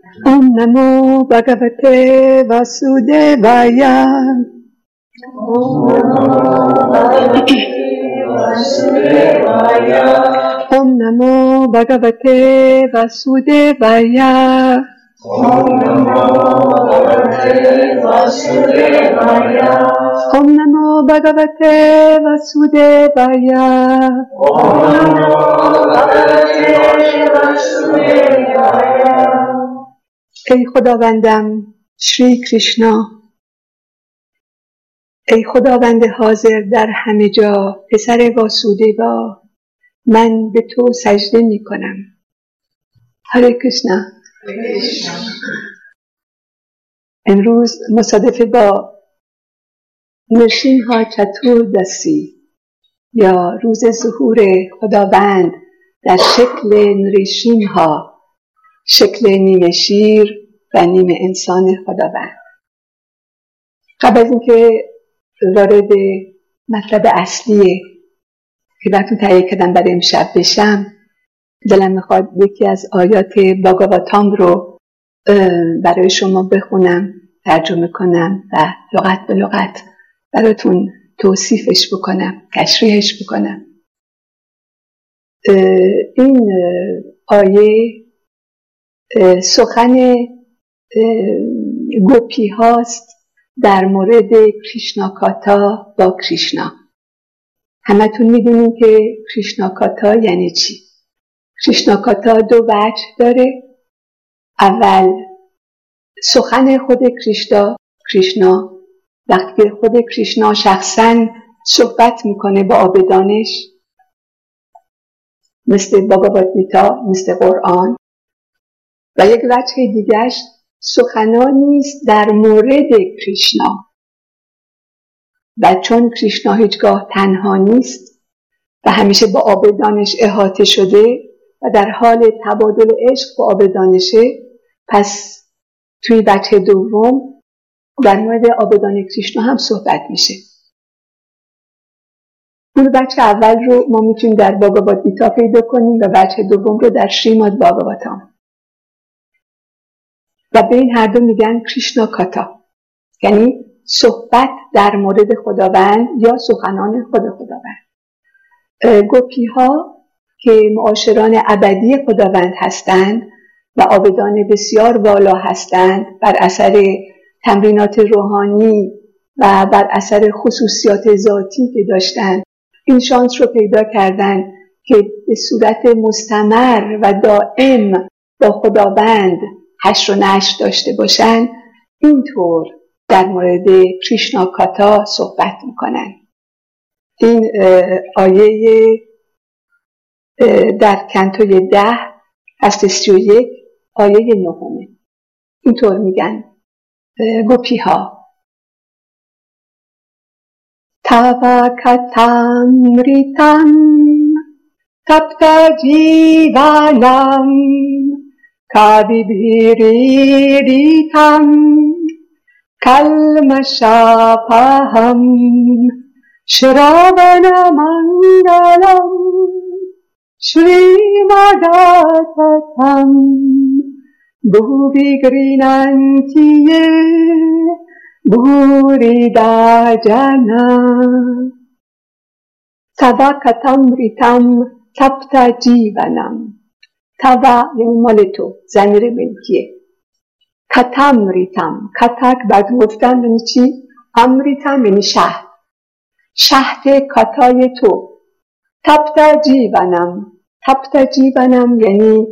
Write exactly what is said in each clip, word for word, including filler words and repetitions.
Om Namo Bhagavate Vasudevaya. Om Namo Bhagavate Vasudevaya. Om Namo Bhagavate Vasudevaya. Om Namo Bhagavate Vasudevaya. Om Namo Bhagavate Vasudevaya. ای خداوندم شری کریشنا، ای خداوند حاضر در همه جا، پسر واسودیوا، من به تو سجده می کنم. هره کریشنا. امروز مصادف با نرسیمها چتورداسی یا روز ظهور خداوند در شکل نرسیمها، شکل نیمه شیر و نیمه انسان خداوند. قبل از اینکه وارد مطلب اصلی که براتون تهیه کردم برای امشب بشم، دلم میخواد یکی از آیات باگاواتام رو برای شما بخونم، ترجمه کنم و لغت به لغت براتون توصیفش بکنم، تشریحش بکنم. این آیه سخن گوپی هاست در مورد کریشناکاتا با کریشنا. همتون میدونین که کریشناکاتا یعنی چی؟ کریشناکاتا دو وجه داره. اول سخن خود کریشنا کریشنا وقتی که خود کریشنا شخصاً صحبت میکنه با آبدانش، مثل باگاوات گیتا، مثل قرآن. و یک وجه دیگرش سخنانی است در مورد کریشنا، و چون کریشنا هیچگاه تنها نیست و همیشه با آبدانش احاطه شده و در حال تبادل عشق با آبدانشه، پس توی وجه دوم در مورد آبدان کریشنا هم صحبت میشه. اون وجه اول رو ما میتونیم در باگاوات گیتا پیدا کنیم و وجه دوم رو در شریماد باگاواتام. و به این هر دو میگن کریشناکاتا، یعنی صحبت در مورد خداوند یا سخنان خود خداوند. گوپی ها که معاشران ابدی خداوند هستند و عابدان بسیار والا هستند، بر اثر تمرینات روحانی و بر اثر خصوصیات ذاتی که داشتند، این شانس رو پیدا کردند که به صورت مستمر و دائم با خداوند حشر و نشر داشته باشند. اینطور در مورد کریشناکاتا صحبت میکنن. این آیه در کانتوی ده فصل سی و یک آیه نهمه. اینطور میگن گوپی ها: تاوا کتامریتام تپتا جیوانم کابیبھیریریتام کلمشاپاہم شراونامنگلم شریماداتتم بھوویگرینانتیے بھوریدا جانا. توا کتامریتام تپتا جیوانم. توا یعنی مال تو، ضمیر ملکیه. کتامریتام، کتک بعد گفتن یعنی چی؟ امریتام یعنی شهد، شهد کاتای تو. تپتا جیوانم، تپتا جیوانم یعنی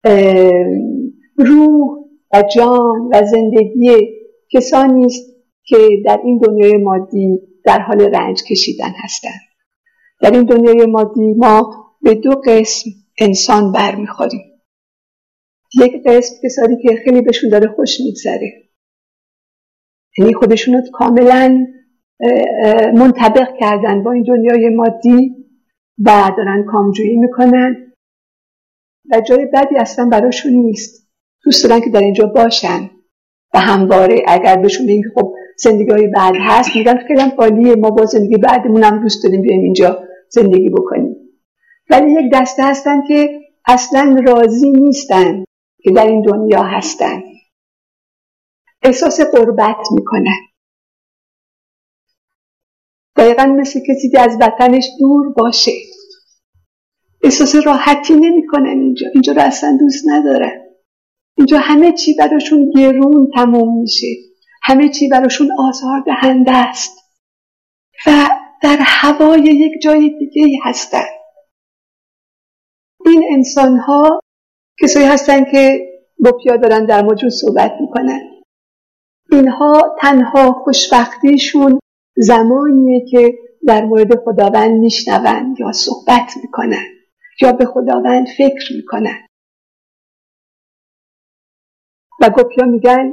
روح و جان و زندگی کسانی است که در این دنیای مادی در حال رنج کشیدن هستند. در این دنیای مادی ما به دو قسم انسان برمیخوریم. یک قسم کسانی که خیلی بهشون داره خوش میگذره، یعنی خودشون رو کاملا منطبق کردن با این دنیای مادی و دارن کامجویی میکنن و جای بدی اصلا براشون نیست. دوست دارن که در اینجا باشن و همواره اگر بهشون بگیم خب زندگی های بعد هست، میگن خیلی هم عالیه، ما با زندگی بعدمون هم دوست داریم بیایم اینجا زندگی بکنیم. ولی یک دسته هستن که اصلا راضی نیستن که در این دنیا هستن احساس غربت میکنن. دقیقا مثل کسی که از وطنش دور باشه. احساس راحتی نمیکنن اینجا. اینجا رو اصلا دوست ندارن. اینجا همه چی براشون گرون تموم میشه. همه چی براشون آزاردهنده است. و در هوای یک جای دیگه هستن. این انسان ها کسایی هستن که بوپیا دارن در موضوع صحبت میکنن. اینها تنها خوشبختیشون زمانیه که در مورد خداوند میشنون یا صحبت میکنن یا به خداوند فکر میکنن. و گوپیا میگن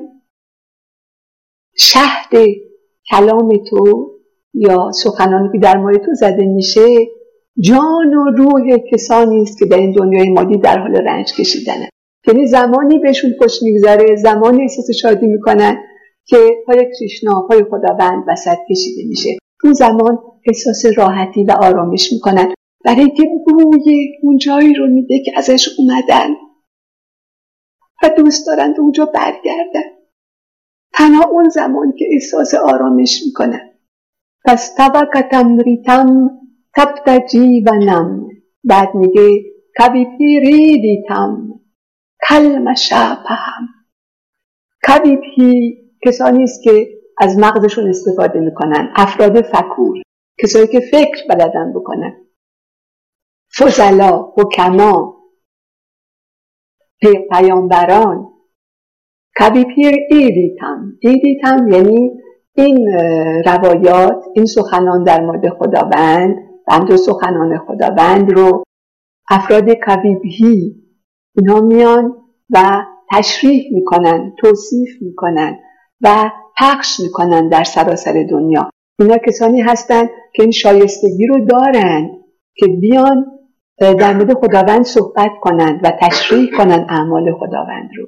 شهد کلام تو یا سخنانی که در مورد تو زده میشه جان و روح کسانی است که در این دنیای مادی در حال رنج کشیدنن. یعنی زمانی بهشون خوش میگذره، زمانی احساس شادی میکنن که پای کریشنا، پای خداوند وسط کشیده میشه. اون زمان احساس راحتی و آرامش میکنن برای که بوی اون جایی رو میده که ازش اومدن و دوست دارن اونجا برگردن. تنها اون زمان که احساس آرامش میکنن. پس طبقتم ریتم تبت جیونم. بعد میگه کبی پیری دیتم کلم شاپهم. کبی پی کسانی است که از مغزشون استفاده میکنن، افراد فکور، کسایی که فکر بلدن بکنن، فضلا، حکما، پیامبران. کبی پیر ایدیتم. ایدیتم یعنی این روایات، این سخنان در مورد خداوند، بند سخنان خداوند رو افراد کبیبهی اینا میان و تشریح میکنن، توصیف میکنن و پخش میکنن در سراسر دنیا. اینا کسانی هستند که این شایستگی رو دارن که بیان در مورد خداوند صحبت کنند و تشریح کنند اعمال خداوند رو.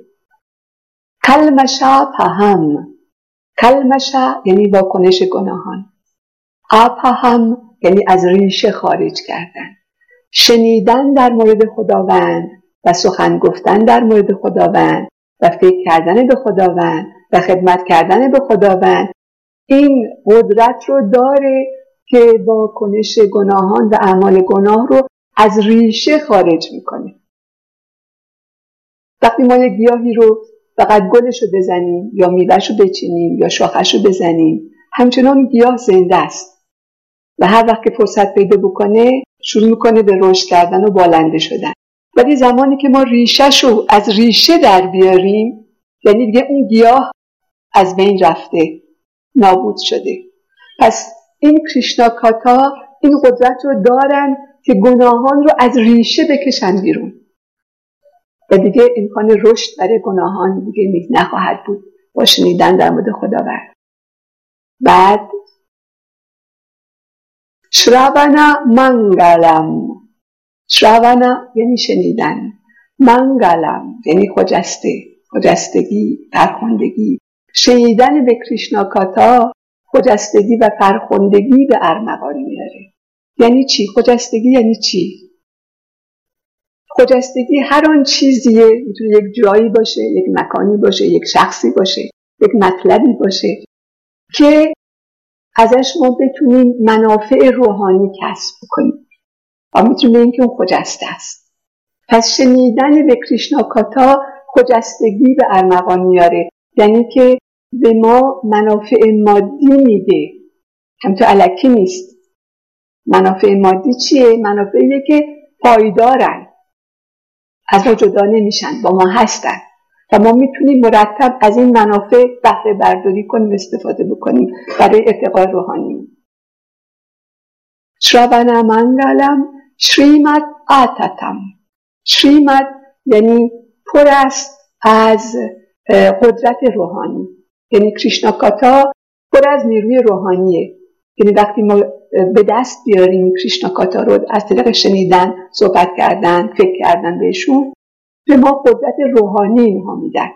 کلمشا پهم. کلمشا یعنی واکنش گناهان. اپهم یعنی از ریشه خارج کردن. شنیدن در مورد خداوند و سخن گفتن در مورد خداوند و فکر کردن به خداوند و خدمت کردن به خداوند این قدرت رو داره که واکنش گناهان و اعمال گناه رو از ریشه خارج میکنه. وقتی ما یک گیاهی رو فقط گلش رو بزنیم یا میوه‌ش رو بچینیم یا شاخش رو بزنیم، همچنان گیاه زنده است و هر وقت که فرصت پیدا بکنه شروع میکنه به رشد کردن و بالنده شدن. ولی زمانی که ما ریشه‌ش رو از ریشه در بیاریم، یعنی دیگه اون گیاه از بین رفته، نابود شده. پس این کریشنا کاتا این قدرت رو دارن که گناهان رو از ریشه بکشن بیرون و دیگه امکان رشد برای گناهان دیگه نخواهد بود با شنیدن در مورد خداوند. بعد شراونا منگلم. شراونا یعنی شنیدن. منگلم یعنی خجسته، خجستگی، فرخندگی. شنیدن به کریشنا کاتا خجستگی و فرخندگی به ارمغان میاره. یعنی چی؟ خجستگی یعنی چی؟ خجستگی هر آن چیزیه، میتونه یک جایی باشه، یک مکانی باشه، یک شخصی باشه، یک مطلبی باشه که ازش ما بتونیم منافع روحانی کسب کنیم و میتونیم بگیم که اون خجسته است. پس شنیدن به کریشنا کاتا خجستگی به ارمغان میاره، یعنی که به ما منافع مادی میده، همینطور الکی نیست. منافع مادی چیه؟ منافعیه که پایدارن، از ما جدا نمیشن، با ما هستن و ما میتونیم مرتب از این منافع بهره برداری کنیم، استفاده بکنیم برای ارتقای روحانی. شراونا منگلم شریمد آتاتم. شریمد یعنی پر است از قدرت روحانی، یعنی کریشنا کاتا پر از نیروی روحانیه. یعنی وقتی ما به دست بیاریم کریشنا کاتا رو از طریق شنیدن، صحبت کردن، فکر کردن بهشون، به ما قدرت روحانی اینها میدن.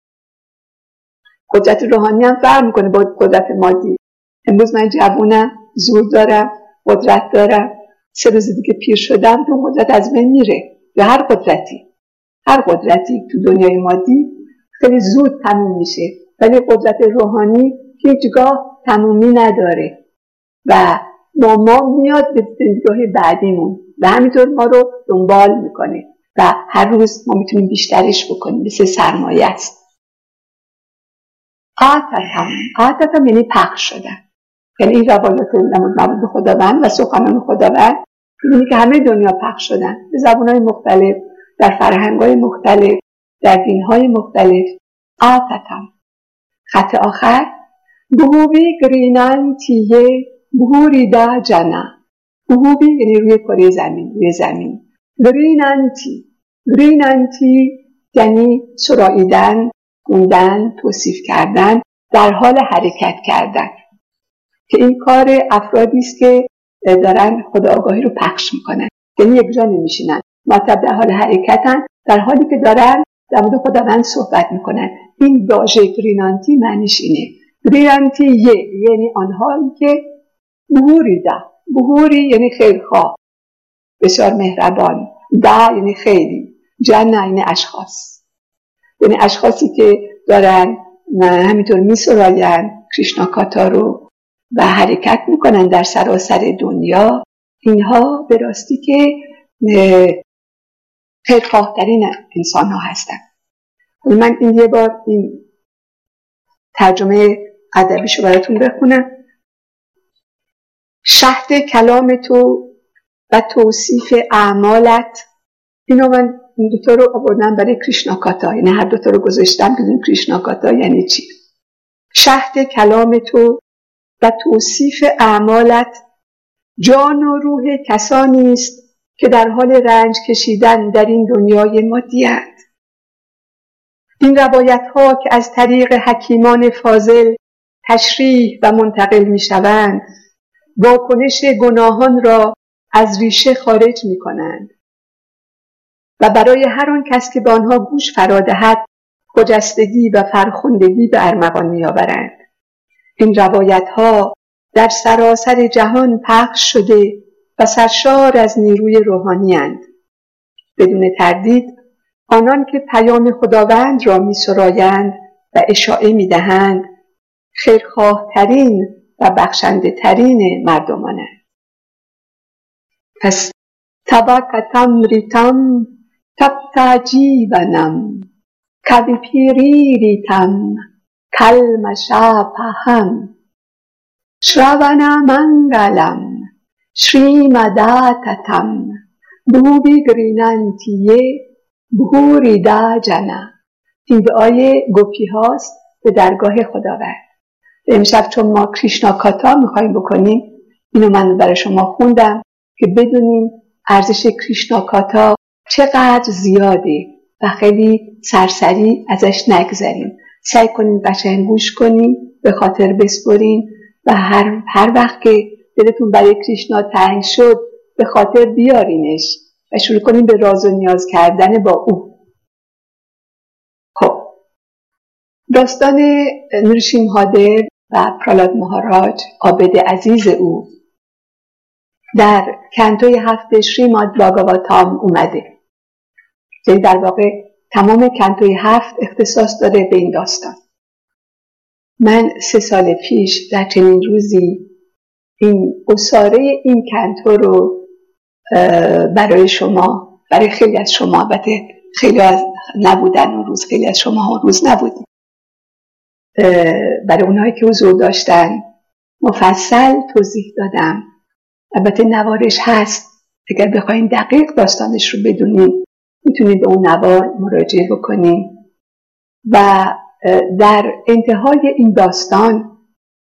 قدرت روحانی هم فرق میکنه با قدرت مادی. امروز من جوونم، زور دارم، قدرت دارم، سه روز دیگه پیر شدم، اون قدرت از من میره. یا هر قدرتی، هر قدرتی تو دنیای مادی خیلی زود تموم میشه، ولی قدرت روحانی هیچگاه تمومی نداره و ما ما میاد به دیدگاه بعدیمون و همینطور ما رو دنبال میکنه و هر روز ما میتونیم بیشترش بکنیم، مثل سرمایه است. آتتم آتتم یعنی پخش شدن، یعنی این روایات نمود خداوند و سخنان خداوند می‌بینی که همه دنیا پخش شدن به زبان‌های مختلف، در فرهنگ‌های مختلف، در دین‌های مختلف. آتتم. خط آخر بهوبی گرینانتیه بهوریدا جنا. بهوبی یعنی روی کره زمین، روی زمین. گرینانتی گرینانتی یعنی سراییدن، خوندن، توصیف کردن، در حال حرکت کردن، که این کار افرادی است که دارن خودآگاهی رو پخش میکنن، یعنی یک جا نمیشینن، مطلب در حال حرکتن، در حالی که دارن در مورد خداوند صحبت میکنن. این واژه گرینانتی معنیش اینه. گرینانتی یه یعنی آنهایی که بهوریده، بهوری یعنی خیرخواه، بسیار مهربان، ده یعنی خیلی، جنه یعنی اشخاص، یعنی اشخاصی که دارن همینطور میسراین کریشناکاتا رو و حرکت میکنن در سراسر دنیا. اینها به راستی که خیرخواه‌ترین انسان ها هستن. من این یه بار این ترجمه ادبیشو براتون بخونم. شهد کلام تو و توصیف اعمالت، اینو من این دوتا رو آوردم برای کریشناکاتا، یعنی هر دوتا رو گذاشتم بدون کریشناکاتا یعنی چی. شهد کلام تو و توصیف اعمالت جان و روح کسانی است که در حال رنج کشیدن در این دنیای مادی‌اند. این روایت ها که از طریق حکیمان فاضل تشریح و منتقل می شوند، واکنش گناهان را از ریشه خارج می کنند و برای هر آن کس که به آنها گوش فرا دهد خجستگی و فرخندگی به ارمغان می آورند. این روایت ها در سراسر جهان پخش شده و سرشار از نیروی روحانی اند. بدون تردید آنان که پیام خداوند را می سرایند و اشاعه می دهند خیرخواه ترین و بخشنده ترین مردمانند. پس تباکتم ریتم تبتا جیونم کبی پیری ریتم کلمشاپهم شراونا منگلم شریمداتتم بهوبی گرینانتیه بهوریدا جنا. این دعای گوپی هاست به درگاه خداوند. امشب چون ما کریشناکاتا میخواییم بکنیم، اینو من برای شما خوندم که بدونیم ارزش کریشناکاتا چقدر زیاده و خیلی سرسری ازش نگذریم. سعی کنیم قشنگ گوش کنیم، به خاطر بسپرین و هر, هر وقت که دلتون برای کریشنا تنگ شد به خاطر بیارینش و شروع کنیم به راز و نیاز کردن با او. خب داستان نرسیمهادیو و پرالاد مهاراج عابد عزیز او در کانتوی هفت شریماد بھاگواتام اومده. یعنی در واقع تمام کانتوی هفت اختصاص داره به این داستان. من سه سال پیش در چنین روزی این اساره این کانتو رو برای شما، برای خیلی از شما، البته خیلی از نبودن اون روز، خیلی از شما اون روز نبودیم، برای اونهایی که حضور داشتن مفصل توضیح دادم. البته نوارش هست، اگر بخواین دقیق داستانش رو بدونید میتونید به اون نوار مراجعه بکنید. و در انتهای این داستان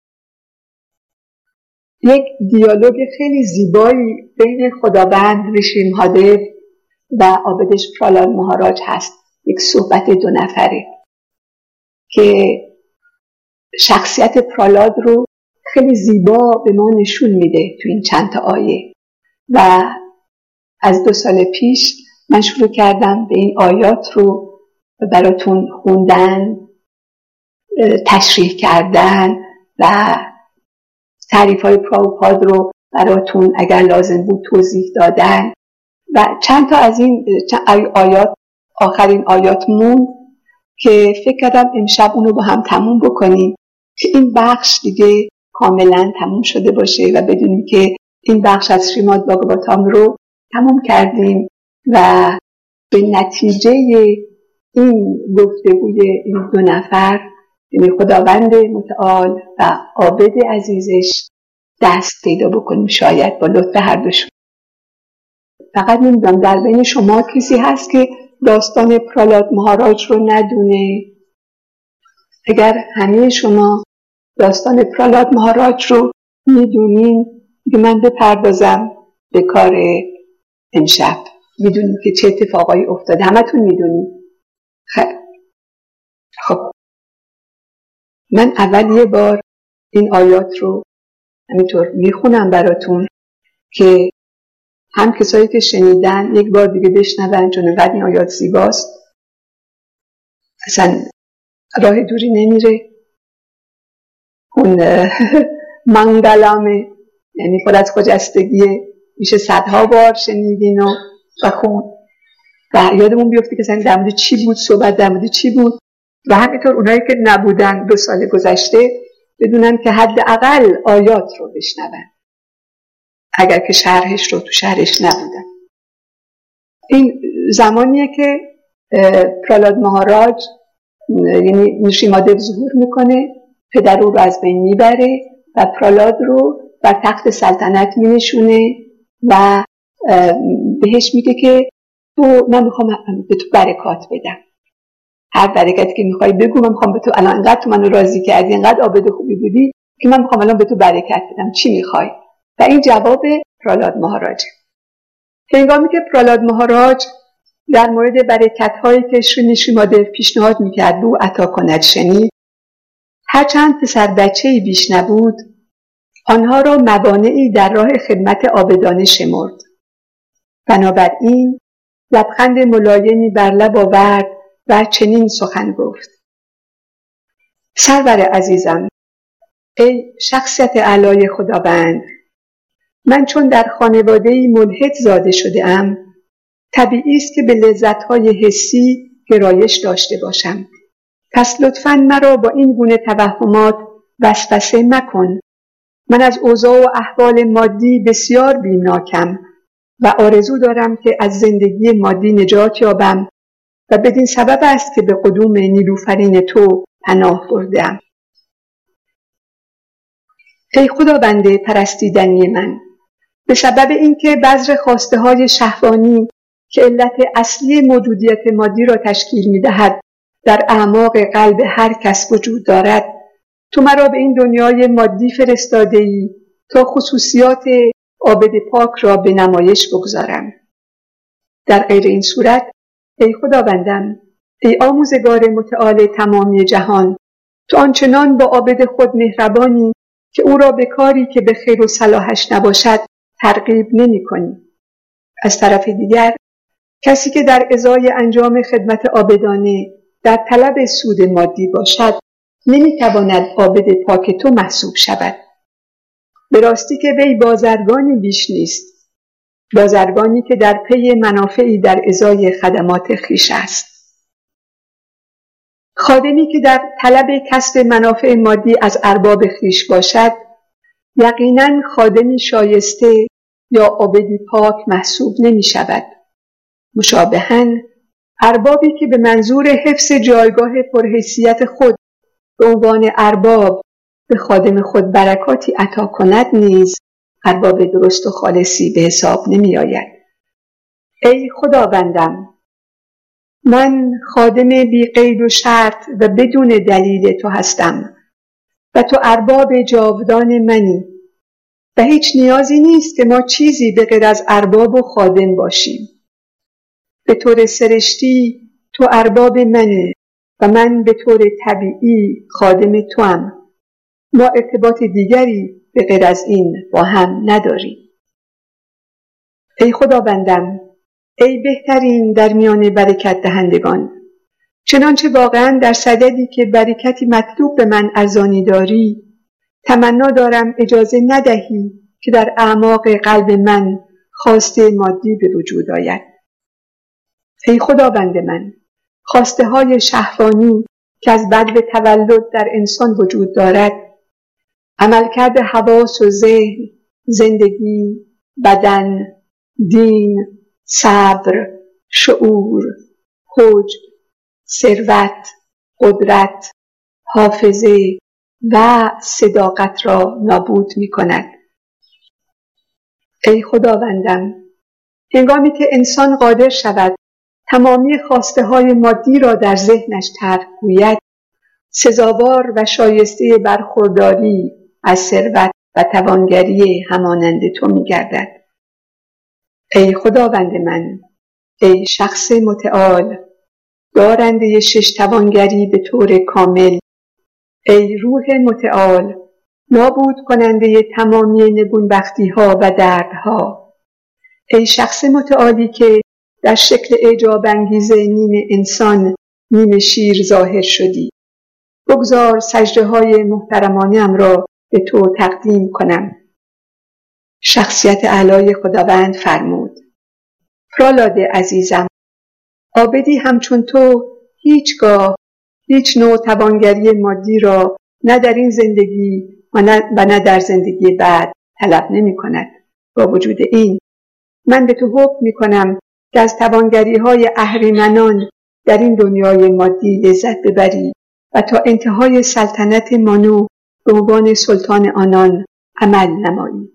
یک دیالوگ خیلی زیبایی بین خداوند نرسیمهادیو و عابدش پرالاد مهاراج هست. یک صحبت دو نفره که شخصیت پرالاد رو خیلی زیبا به ما نشون میده تو این چند تا آیه. و از دو سال پیش من شروع کردم به این آیات رو براتون خوندن، تشریح کردن و تعریف های پراوپاد رو براتون اگر لازم بود توضیح دادن. و چند تا از این آیات آخرین آیات مون که فکر کردم امشب اونو با هم تموم بکنیم که این بخش دیگه کاملا تموم شده باشه و بدونیم که این بخش از شریماد بھاگواتام رو تموم کردیم و به نتیجه این گفتگوی این دو نفر، یعنی خداوند متعال و عابد عزیزش، دست پیدا بکنیم شاید با لطف هر دوشون. فقط نمیدونم در بین شما کسی هست که داستان پرالاد مهاراج رو ندونه؟ اگر همه شما داستان پرالاد مهاراج رو میدونین که من بپردازم به کار امشب. میدونیم که چه اتفاقایی افتاده، همتون میدونیم. خب خب من اول یه بار این آیات رو همینطور میخونم براتون که هم کسایی که شنیدن یک بار دیگه بشنون، چون اینقدر این آیات زیباست اصلا راه دوری نمیره. اون منگلامه، یعنی پر از خجستگیه، میشه صدها بار شنیدین و بخون و یادمون بیفته که در مورد چی بود صحبت، در مورد چی بود. و همینطور اونایی که نبودن دو سال گذشته بدونن که حداقل آیات رو بشنون اگر که شرحش رو تو شرحش نبودن. این زمانیه که پرالاد مهاراج یعنی نرسیمهادیو ظهور میکنه، پدر رو از بین میبره و پرالاد رو بر تخت سلطنت مینشونه و بهش میگه که تو من میخوام به تو برکات بدم، هر برکتی که میخوای بگو، من میخوام به تو، الان انقدر تو منو راضی کردی، انقدر عابد خوبی بودی که من میخوام الان به تو برکت بدم، چی میخوای؟ و این جواب پرالاد مهاراجه. هنگامی که پرالاد مهاراج در مورد برکت‌هایی که شری نرسیمهادیو پیشنهاد میکرد او عطا کند شنید، هرچند پسر بچه‌ای بیش نبود، آنها را موانعی در راه خدمت عابدانه شمرد. بنابراین لبخند ملایمی بر لب آورد و چنین سخن گفت: سرور عزیزم، ای شخصیت اعلای خداوند، من چون در خانواده‌ای ملحد زاده شده ام، طبیعی است که به لذت‌های حسی گرایش داشته باشم. پس لطفاً مرا با این گونه توهمات وسوسه مکن. من از اوضاع و احوال مادی بسیار بیمناکم و آرزو دارم که از زندگی مادی نجات یابم و بدین سبب است که به قدوم نیلوفرین تو پناه بردم. ای خداوند پرستیدنی من، به سبب اینکه بذر خواسته های شهوانی که علت اصلی موجودیت مادی را تشکیل می‌دهد در اعماق قلب هر کس وجود دارد، تو مرا به این دنیای مادی فرستاده‌ای تا خصوصیات عابد پاک را به نمایش بگذارم. در غیر این صورت ای خداوندم، ای آموزگار متعال تمامی جهان، تو آنچنان با عابد خود مهربانی که او را به کاری که به خیر و صلاحش نباشد ترغیب نمی کنی. از طرف دیگر کسی که در ازای انجام خدمت عابدانه در طلب سود مادی باشد نمی تواند عابد پاک تو محسوب شود. به راستی که وی بازرگانی بیش نیست، بازرگانی که در پی منافعی در ازای خدمات خویش است. خادمی که در طلب کسب منافع مادی از ارباب خویش باشد یقیناً خادمی شایسته یا عابدی پاک محسوب نمی شود. مشابهاً اربابی که به منظور حفظ جایگاه پرحیثیت خود به عنوان ارباب به خادم خود برکاتی عطا کند نیز ارباب درست و خالصی به حساب نمی آید. ای خداوندم، من خادم بی قید و شرط و بدون دلیل تو هستم و تو ارباب جاودان منی و هیچ نیازی نیست که ما چیزی به غیر از ارباب و خادم باشیم. به طور سرشتی تو ارباب منی و من به طور طبیعی خادم توام. ما ارتباط دیگری به غیر از این با هم نداریم. ای خداوندم، ای بهترین در میان برکت دهندگان، چنانچه واقعا در صددی که برکتی مطلوب به من ارزانی داری، تمنا دارم اجازه ندهی که در اعماق قلب من خواسته مادی به وجود آید. ای خداوند من، خواسته های شهوانی که از بدو تولد در انسان وجود دارد، عملکرد حواس و ذهن، زندگی، بدن، دین، صبر، شعور، حجب، ثروت، قدرت، حافظه و صداقت را نابود می کند. ای خداوندم، هنگامی که انسان قادر شود تمامی خواسته های مادی را در ذهنش ترک گوید، سزاوار و شایسته برخورداری از ثروت و توانگری همانند تو می گردد. ای خداوند من، ای شخص متعال، دارنده شش توانگری به طور کامل، ای روح متعال، نابود کننده تمامی نگونبختی ها و دردها، ای شخص متعالی که در شکل اعجاب انگیز نیم انسان نیم شیر ظاهر شدی، بگذار سجده های محترمانه‌ام را به تو تقدیم کنم. شخصیت اعلای خداوند فرمود: پرالاد عزیزم، عابدی همچون تو هیچگاه هیچ نوع توانگری مادی را نه در این زندگی و نه, و نه در زندگی بعد طلب نمی کند. با وجود این، من به تو حکم می کنم که از توانگری های اهریمنان در این دنیای مادی لذت ببری و تا انتهای سلطنت مانو به عنوان سلطان آنان عمل نمایی.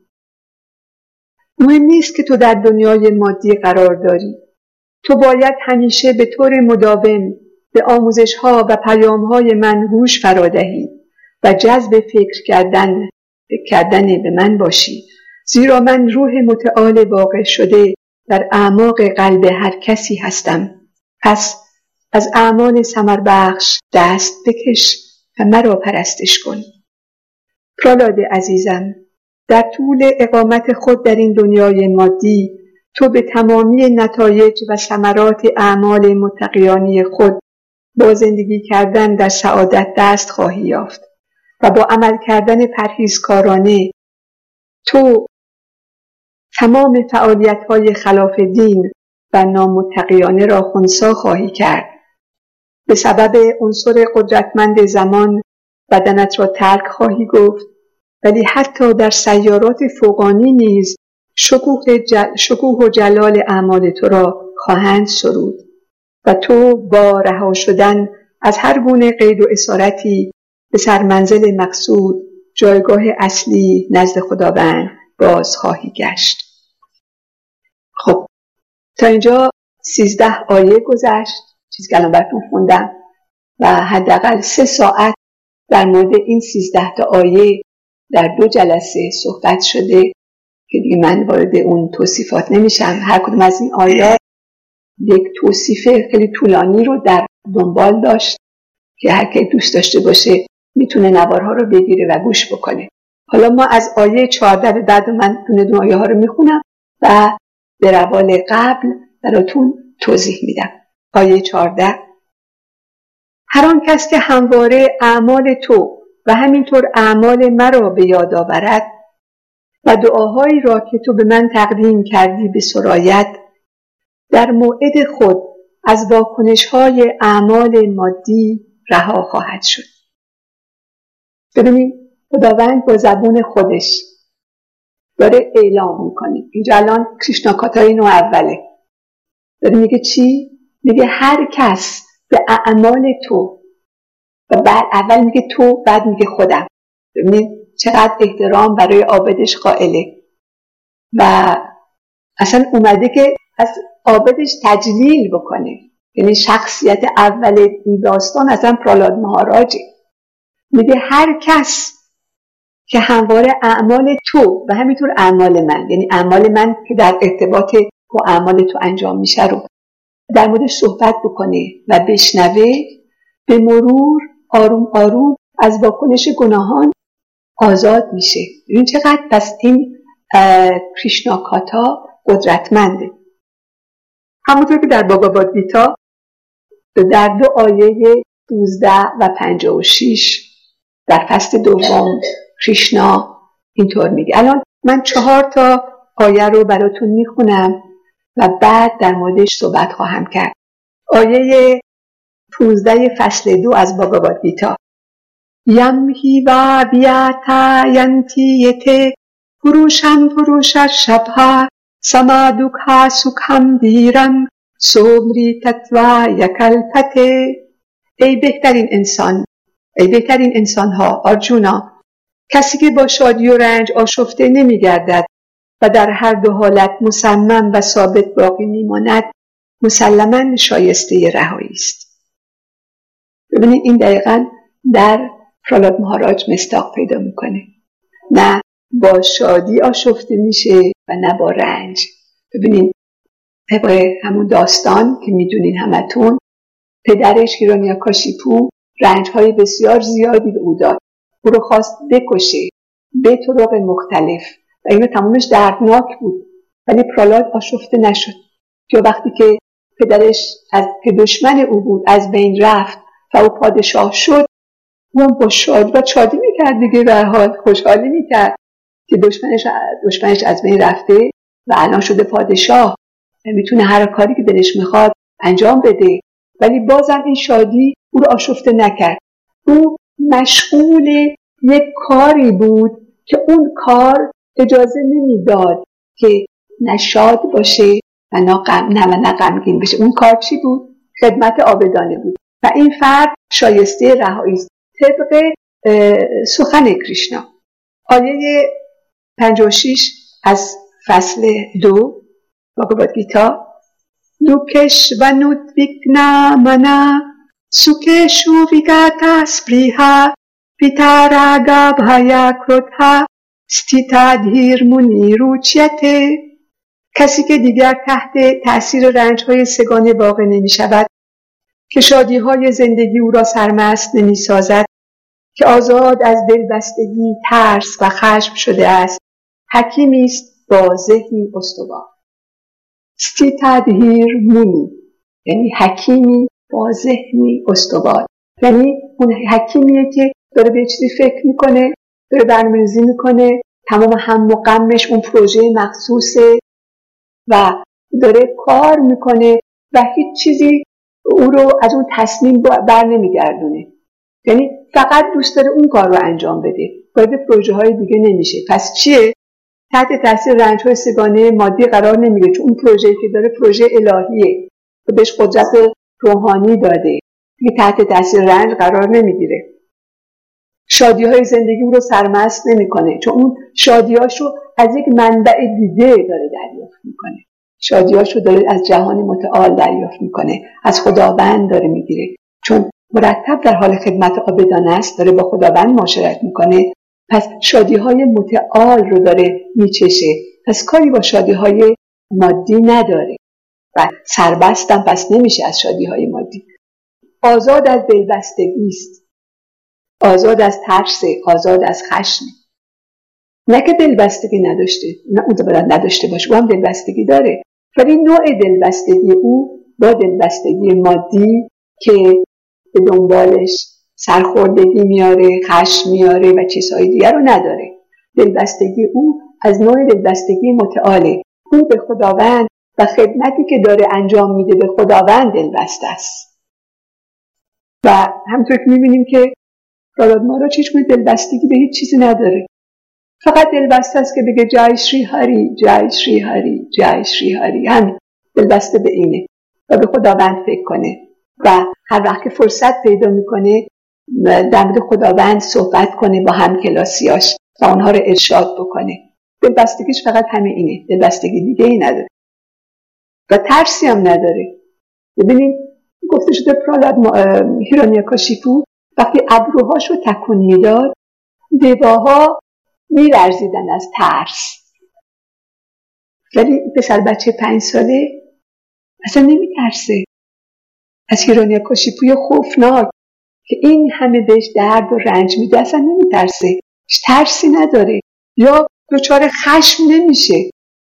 مهم نیست که تو در دنیای مادی قرار داری. تو باید همیشه به طور مداوم به آموزش‌ها و پیام‌های من گوش فرادهی و جذب فکر کردن فکر کردن به من باشی، زیرا من روح متعال واقع شده در اعماق قلب هر کسی هستم. پس از اعمال ثمربخش دست بکش و مرا پرستش کن. پرالاد عزیزم، در طول اقامت خود در این دنیای مادی تو به تمامی نتایج و ثمرات اعمال متقیانه خود با زندگی کردن در سعادت دست خواهی یافت و با عمل کردن پرهیزکارانه تو تمام فعالیت‌های خلاف دین و نامتقیانه را خنثی خواهی کرد. به سبب عنصر قدرتمند زمان بدنت را ترک خواهی گفت، ولی حتی در سیارات فوقانی نیز شکوه, جل... شکوه و جلال اعمال تو را خواهند سرود و تو با رها شدن از هر گونه قید و اسارتی به سرمنزل مقصود، جایگاه اصلی نزد خداوند باز خواهی گشت. خب تا اینجا سیزده آیه گذشت، چیزی که الان براتون خوندم و حداقل سه ساعت در مورد این سیزده تا آیه در دو جلسه صحبت شده که دیگه من وارد اون توصیفات نمیشم. هر کدوم از این آیات یک توصیف خیلی طولانی رو در دنبال داشت که هر کی دوست داشته باشه میتونه نوارها رو بگیره و گوش بکنه. حالا ما از آیه چهارده به بعد من دونه دونه آیه ها رو میخونم و به روال قبل براتون توضیح میدم. آیه چهارده: هر آن کس که همواره اعمال تو و همینطور اعمال مرا به یاد آورد و دعاهایی را که تو به من تقدیم کردی به سرایت، در موعد خود از واکنش‌های اعمال مادی رها خواهد شد. ببینید خداوند با زبون خودش داره اعلام میکنه. اینجا الان کریشنا کاتای نو اوله داره میگه چی؟ میگه هر کس به اعمال تو، و بعد اول میگه تو، بعد میگه خودم. ببینید چقدر احترام برای عابدش قائله و اصلا اومده که از عابدش تجلیل بکنه. یعنی شخصیت اول این داستان اصلا پرالاد مهاراجه. میگه هر کس که همواره اعمال تو و همینطور اعمال من، یعنی اعمال من که در ارتباط با اعمال تو انجام میشه رو در موردش صحبت بکنه و بشنوه، به مرور آروم آروم از واکنش گناهان آزاد میشه. این چقدر پس این کریشنا کاتا قدرتمنده. همونطور که در باگاواد گیتا در دو آیه دوزده و پنجاه و شش در فصل دوم کریشنا اینطور میگه. الان من چهار تا آیه رو براتون میخونم و بعد در موردش صحبت خواهم کرد. آیه پونزده فصل دو از باگاواد گیتا. یم هیوا ویاتا ینتی یته پروشن پروشش شبها سمادوکها سکهم دیرن سومری تتوا یکلپته. ای بهترین انسان، ای بهترین انسان ها آرجونا، کسی که با شادی و رنج آشفته نمی گردد و در هر دو حالت مصمم و ثابت باقی می ماند مسلماً شایسته رهایی است. ببینید این دقیقاً در پرالاد مهاراج مصداق پیدا میکنه. نه با شادی آشفته میشه و نه با رنج. ببینید طبق همون داستان که میدونین همتون، پدرش هیرانیاکاشیپو رنجهای بسیار زیادی به او داد. او رو خواست بکشه به طرق مختلف و اینو تمامش دردناک بود، ولی پرالاد آشفته نشد. یا وقتی که پدرش از که دشمن او بود از بین رفت و او پادشاه شد، اون با شاد و شادی میکرد دیگه، به هر حال خوشحالی میکرد که دشمنش دشمنش از بین رفته و الان شده پادشاه و میتونه هر کاری که دلش میخواد انجام بده. ولی بازم این شادی او رو آشفته نکرد. او مشغول یک کاری بود که اون کار اجازه نمیداد که نه شاد باشه و نه غم نه و نه غمگین بشه. اون کار چی بود؟ خدمت عابدانه بود و این فرد شایسته رهایی است طبق سخن کریشنا. آیه پنجاه و شش از فصل دو باگاواد گیتا. لوکش و نودویگنا منا سوکشو ویگاتا سپریها پیتاراگا بھایا کروتها ستیتا دھیر منی روچیته. کسی که دیگر تحت تأثیر رنج‌های سگانه واقع نمی شود، که شادی‌های زندگی او را سرمست نمی سازد، که آزاد از دلبستگی، ترس و خشم شده است، حکیمی است با ذهنی استوار. ستیتا دھیر منی یعنی حکیمی با ذهنی استوار، یعنی اون حکیمیه که داره به چیزی فکر میکنه، داره برنامه‌ریزی میکنه، تمام هم و غمش اون پروژه مخصوصه و داره کار میکنه و هیچ چیزی او رو از اون تصمیم بر نمیگردونه. یعنی فقط دوست داره اون کار رو انجام بده، وارد پروژه های دیگه نمیشه. پس چیه؟ تحت تاثیر رنج های سگانه مادی قرار نمیگیره، چون اون پروژه‌ای که داره پروژه الهیه و بهش قدرت روحانی داده، دیگه تحت تاثیر رنج قرار نمیگیره. شادی های زندگی او رو سرمست نمیکنه، چون اون شادیاشو از یک منبع دیگه داره دریافت میکنه. شادیاشو داره از جهان متعال دریافت میکنه، از خداوند داره میگیره، چون مرتب در حال خدمت عابدانه است، داره با خداوند معاشرت میکنه. پس شادیهای متعال رو داره میچشه، پس کاری با شادیهای مادی نداره و سربستم پس نمیشه از شادیهای مادی. آزاد از دلبستگی است، آزاد از ترس، آزاد از خشم. نه که دلبستگی نداشته، نه اون باید نداشته باشه، او هم دلبستگی داره، ولی نوع دلبستگی او با دلبستگی مادی که به دنبالش سرخوردگی میاره، خشم میاره و چیزهای دیگر رو نداره. دلبستگی او از نوع دلبستگی متعاله. او به خداوند و خدمتی که داره انجام میده به خداوند دلبسته است. و همونطور که میبینیم که پرالاد مهاراج هیچ گونه دلبستگی به هیچ چیزی نداره، فقط دلبسته است که بگه جای شری هری، جای شری هری، جای شری هری. همین دلبسته به اینه و به خداوند فکر کنه و هر وقت که فرصت پیدا میکنه در مورد خداوند صحبت کنه با همکلاسیاش و اونها رو ارشاد بکنه. دلبستگیش فقط همین اینه، دلبستگی دیگه ای نداره و ترسی هم نداره. ببینید گفته شده پرالاد هیرانیاکاشیپو وقتی ابروهاشو تکون میداد دیواها میلرزیدن از ترس، ولی پسر بچه پنج ساله اصلا نمیترسه از هیرانیاکاشیپوی خوفناک که این همه بهش درد و رنج میده، اصلا نمیترسه، ترسی نداره یا دچار خشم نمیشه،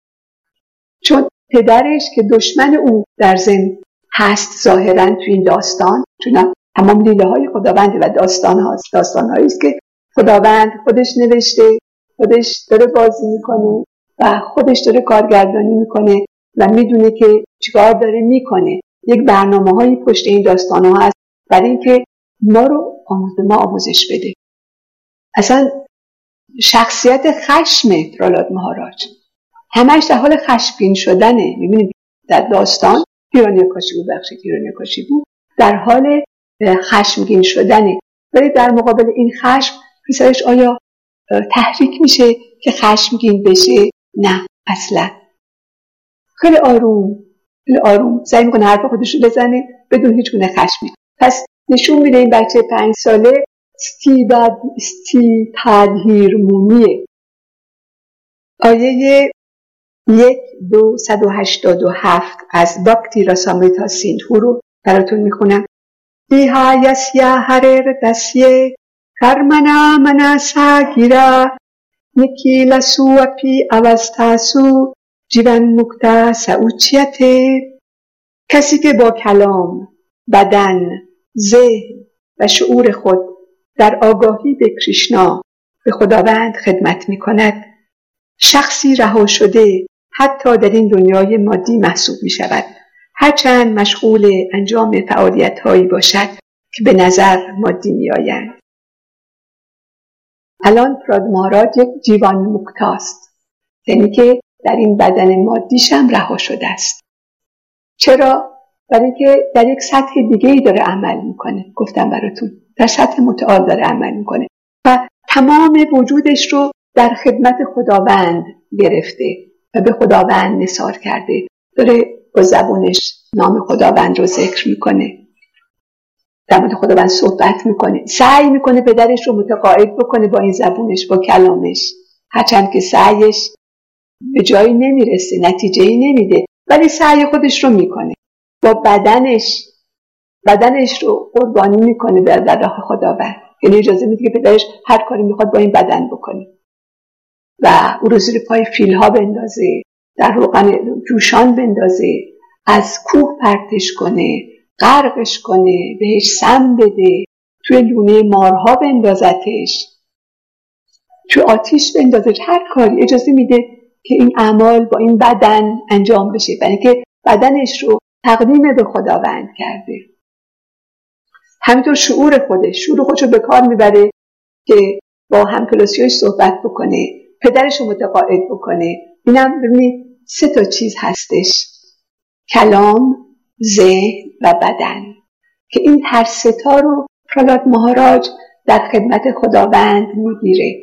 چون پدرش که دشمن او در ضمن هست ظاهرا تو این داستان، چون تمام لیله های خداوند و داستان هاست، داستان هایی است که خداوند خودش نوشته، خودش داره بازی میکنه و خودش داره کارگردانی میکنه و میدونه که چیکار داره میکنه یک برنامه‌هایی پشت این داستان‌ها هست برای اینکه ما رو آموزه ما آموزش بده. اصلا شخصیت خشم پرالاد مهاراج همش در حال خشمگین شدنه. می‌بینید در داستان هیرانیاکاشیپو بخشی هیرانیاکاشیپو در حال خشمگین شدنه، ولی در مقابل این خشم پسرش آیا تحریک میشه که خشمگین بشه؟ نه اصلا. خیلی آروم خیلی آروم سعی میکنه حرف خودش رو بزنه بدون هیچ گونه خشمی. پس نشون میده این بچه پنج ساله استیپادهیرمونیه. آیه یک دو صد و هشتاد و هفت از باکتی راسامیتا سیندهو رو براتون میخونم. ایها یسیا هرر دسیه کرمنا مناسا گیرا نکی لسو اپی اوستاسو جیون مکتا سعوچیته. کسی که با کلام، بدن، ذهن و شعور خود در آگاهی به کریشنا به خداوند خدمت می کند، شخصی رها شده حتی در این دنیای مادی محسوب می شود، هرچند مشغول انجام فعالیت هایی باشد که به نظر مادی می آیند. الان پرالاد مهاراج یک جیوان مکتاست، یعنی که در این بدن مادیش هم رها شده است. چرا؟ برای که در یک سطح دیگه‌ای داره عمل میکنه. گفتم براتون در سطح متعال داره عمل میکنه و تمام وجودش رو در خدمت خداوند گرفته و به خداوند نثار کرده. داره با زبونش نام خداوند رو ذکر میکنه، در مورد خداوند صحبت میکنه، سعی میکنه پدرش رو متقاعد بکنه با این زبونش، با کلامش، هرچند که سعیش به جایی نمیرسه، نتیجه‌ای نمیده، ولی سعی خودش رو میکنه. با بدنش بدنش رو قربانی میکنه در راه خداوند. یعنی اجازه میده که پدرش هر کاری میخواد با این بدن بکنه و او رو زیر پای فیلها بندازه، در روغن جوشان بندازه، از کوه پرتش کنه، غرقش کنه، بهش سم بده، توی لونه مارها بندازتش، توی آتیش بندازش، هر کاری اجازه میده که این اعمال با این بدن انجام بشه، برای که بدنش رو تقدیم به خداوند کرده. همینطور شعور خودش شعور خودش رو به کار میبره که با همکلاسیاش صحبت بکنه، پدرش رو متقاعد بکنه. اینم ببینید سه تا چیز هستش: کلام، ذهن و بدن، که این هر سه تا رو پرالاد مهاراج در خدمت خداوند میگیره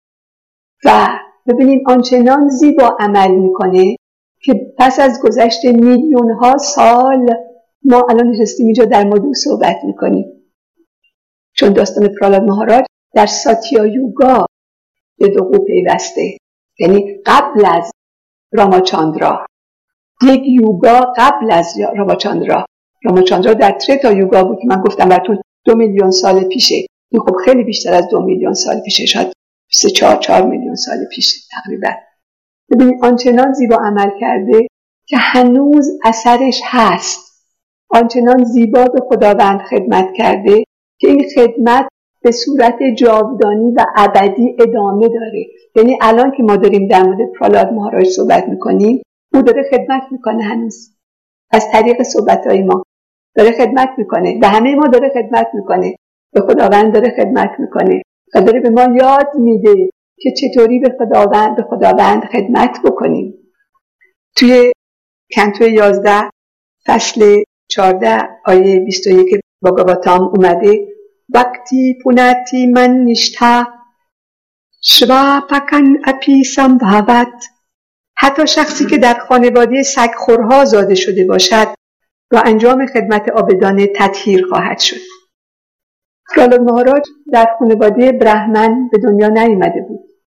و ببینید آنچنان زیبا عمل میکنه که پس از گذشت میلیون ها سال ما الان نشستیم اینجا در مورد صحبت میکنیم، چون داستان پرالاد مهاراج در ساتیا یوگا به وقوع پیوسته، یعنی قبل از راماچاندرا، یک یوگا قبل از راماچاندرا. راماچاندرا در تریتا یوگا بود که من گفتم براتون دو میلیون سال پیشه. این خب خیلی بیشتر از دو میلیون سال پیشه، شاید سه چهار چهار میلیون سال پیشه تقریبا. ببینید آنچنان زیبا عمل کرده که هنوز اثرش هست، آنچنان زیبا به خداوند خدمت کرده که این خدمت به صورت جاودانی و ابدی ادامه داره. یعنی الان که ما داریم در مورد پرالاد مهاراج صحبت میکنیم، او داره خدمت میکنه، هنوز از طریق صحبتهای ما داره خدمت میکنه، به همه ما داره خدمت میکنه، به خداوند داره خدمت میکنه و داره به ما یاد میده که چطوری به خداوند به خداوند خدمت بکنیم. توی کانتو یازده فصل چهارده آیه بیست و یک باگاواتام اومده: وقتی پونتی من نشتا شوا پکن اپی سمبھاوت. حتی شخصی که در خانواده سگخورها زاده شده باشد با انجام خدمت عابدانه تطهیر خواهد شد. پرالاد مهاراج در خانواده برهمن به دنیا نیامده بود،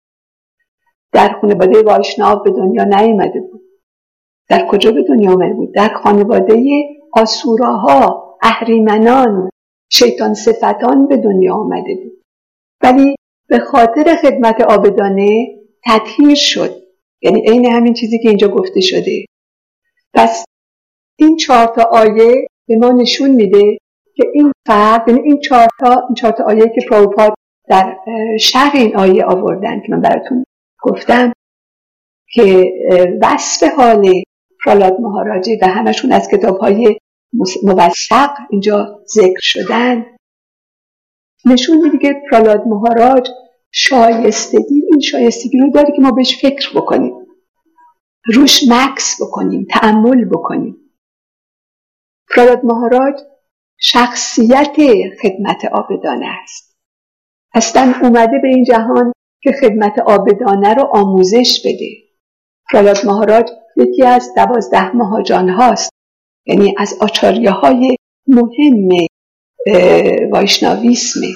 در خانواده وایشناو به دنیا نیامده بود. در کجا به دنیا آمده بود؟ در خانواده آسوراها، اهریمنان، شیطان صفتان به دنیا آمده بود، ولی به خاطر خدمت عابدانه تطهیر شد. یعنی عین همین چیزی که اینجا گفته شده. پس این چهار تا آیه به ما نشون میده که این فرد، یعنی این چهار تا این چهار تا آیه که پروپاد در شرح این آیه آوردن که من براتون گفتم که وصف حال پرالاد مهاراجه و همشون از کتاب‌های موثق اینجا ذکر شدن، نشون میده که پرالاد مهاراج شایستگی این شایستگی رو داره که ما بهش فکر بکنیم، روش مکس بکنیم، تأمل بکنیم. پرالاد مهاراج شخصیت خدمت عابدانه است. اصلا اومده به این جهان که خدمت عابدانه رو آموزش بده. پرالاد مهاراج یکی از دوازده مهاجان هاست، یعنی از آچاریه های مهم وایشناویسمه.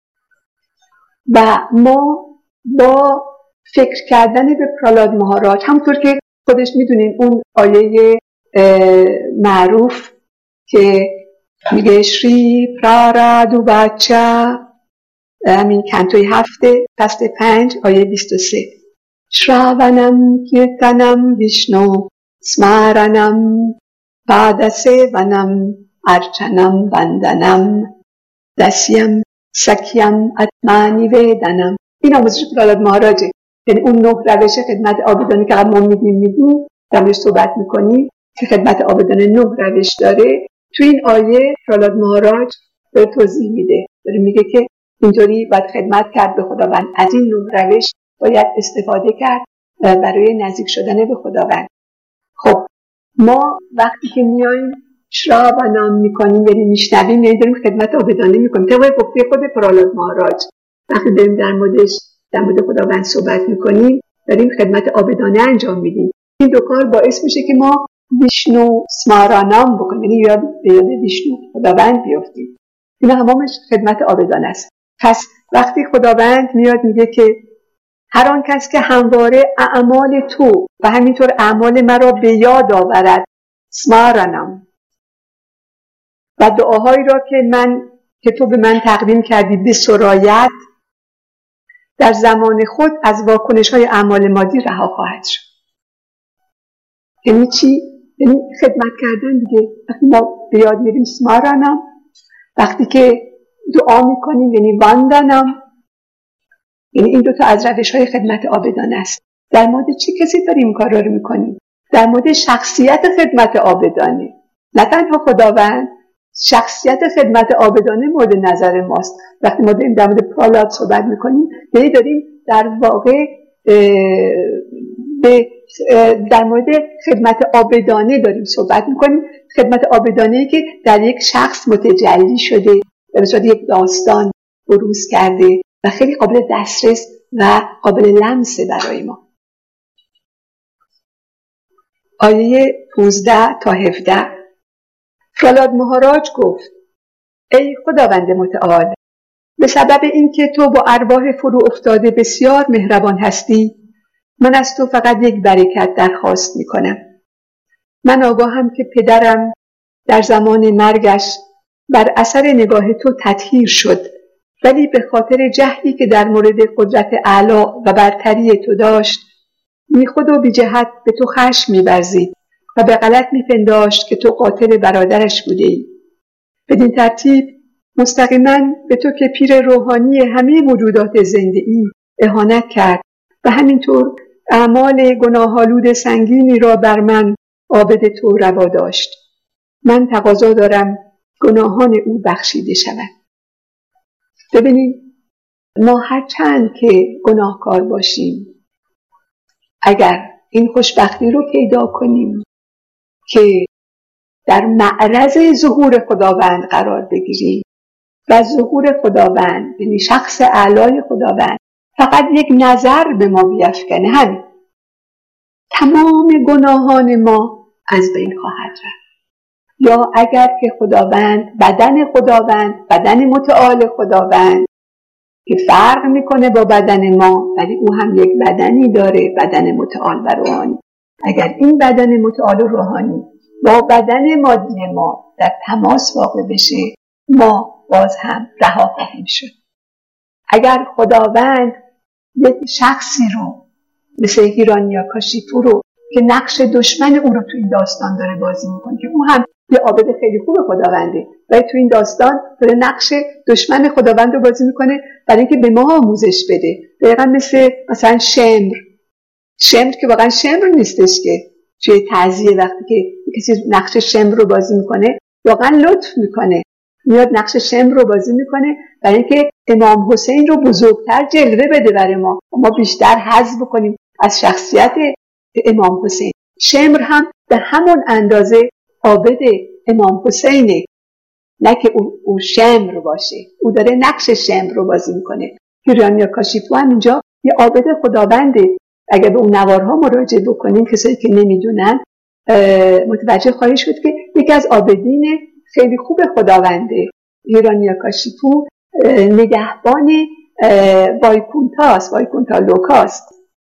و ما با فکر کردن به پرالاد مهاراج، همونطور که خودش میدونین اون آیه معروف که میگه شری پرارادو بچه، همین کنتوی هفته فصل پنج آیه بیست و سه، شراونم کیرتنم ویشنو سمارنم بعد سیونم ارچنم بندنم دسیم سکیم اتمانی ویدنم. این آموزش پرالاد مهاراجه، یعنی اون نه روش خدمت عابدانه که ما میدیم میدیم درمش صحبت میکنیم که خدمت عابدانه نه روش داره. تو این آیه پرالاد مهاراج داره توضیح میده، داره میگه که اینطوری باید خدمت کرد به خداوند، از این نه روش باید استفاده کرد برای نزدیک شدن به خداوند. خب ما وقتی که میایم شراونام میکنیم، یعنی میشنویم، یعنی داریم خدمت عابدانه میکنیم طبق گفته خود پرالاد مهاراج. وقتی داریم در موردش در مورد خداوند صحبت میکنیم، داریم خدمت عابدانه انجام میدیم. این دو کار باعث میشه که ما ویشنو سمارانام بکنیم، یعنی یاد به یاد ویشنو خداوند بیافتیم. این همش خدمت عابدانه است. پس وقتی خداوند میاد میگه که هر آن کس که همواره اعمال تو و همینطور اعمال مرا به یاد آورد سمارانم، و دعاهایی را که من که تو به من تقدیم کردی به سرایت، در زمان خود از واکنش‌های اعمال مادی رها خواهد شد. یعنی چی؟ یعنی خدمت کردن دیگه. وقتی ما به یاد میریم سمارانم، وقتی که دعا میکنیم یعنی واندنم، یعنی این دوتا از روش‌های خدمت عابدانه است. در مورد چی کسی داریم این کارا رو میکنیم؟ در مورد شخصیت خدمت عابدانه، نه تنها خداوند. شخصیت خدمت عابدانه مورد نظر ماست. وقتی ما داریم در مورد پرالاد صحبت میکنیم، یعنی داریم در واقع به در مورد خدمت عابدانه داریم صحبت میکنیم. خدمت عابدانه‌ای که در یک شخص متجلی شده، به صورت یک داستان بروز کرده و خیلی قابل دسترس و قابل لمسه برای ما. آیه پانزده تا هفده، پرالاد مهاراج گفت: ای خداوند متعال، به سبب اینکه تو با ارواح فرو افتاده بسیار مهربان هستی، من از تو فقط یک برکت درخواست می کنم. من آگاهم که پدرم در زمان مرگش بر اثر نگاه تو تطهیر شد، ولی به خاطر جهلی که در مورد قدرت اعلی و برتری تو داشت، بی خود و بی جهت به تو خشم می ورزید و به غلط می پنداشت که تو قاتل برادرش بوده ای. بدین ترتیب مستقیما به تو که پیر روحانی همه موجودات زنده ای اهانت کرد و همینطور اعمال گناهالود سنگینی را بر من عابد تو روا داشت. من تقاضا دارم گناهان او بخشیده شود. ببینید، ما هر چند که گناهکار باشیم، اگر این خوشبختی رو پیدا کنیم که در معرض ظهور خداوند قرار بگیریم و ظهور خداوند، یعنی شخص اعلای خداوند، فقط یک نظر به ما بیفکنه، همین تمام گناهان ما از بین خواهد رفت. یا اگر که خداوند، بدن خداوند، بدن متعال خداوند که فرق میکنه با بدن ما، ولی او هم یک بدنی داره، بدن متعال و روحانی. اگر این بدن متعال و روحانی با بدن مادی ما در تماس واقع بشه، ما باز هم رها خواهیم شد. اگر خداوند یک شخصی رو مثل هیرانیا کاشیپو رو که نقش دشمن او رو تو این داستان داره بازی میکنه، که او هم یه عابد خیلی خوب خداونده، ولی تو این داستان داره نقش دشمن خداوند رو بازی میکنه برای اینکه به ما آموزش بده. دقیقا مثل مثلا شمر شمر که واقعا شمر نیستش که توی تعزیه وقتی که کسی نقش شمر رو بازی میکنه، واقعا لطف میکنه، میاد نقش شمر رو بازی میکنه برای اینکه امام حسین رو بزرگتر جلوه بده برای ما، ما بیشتر حظ بکنیم از شخصیت امام حسین. شمر هم به همون اندازه عابد امام حسینه، نه که او, او شمر باشه، او داره نقش شمر رو بازی میکنه. هیرانیاکاشیپو هم اینجا یه عابد خداونده. اگر به اون نوارها مراجعه بکنیم، کسایی که نمیدونن متوجه خواهید شد که یکی از عابدین خیلی خوب خداونده. هیرانیاکاشیپو نگهبان وایکونتاست، وایکونتا لوکاست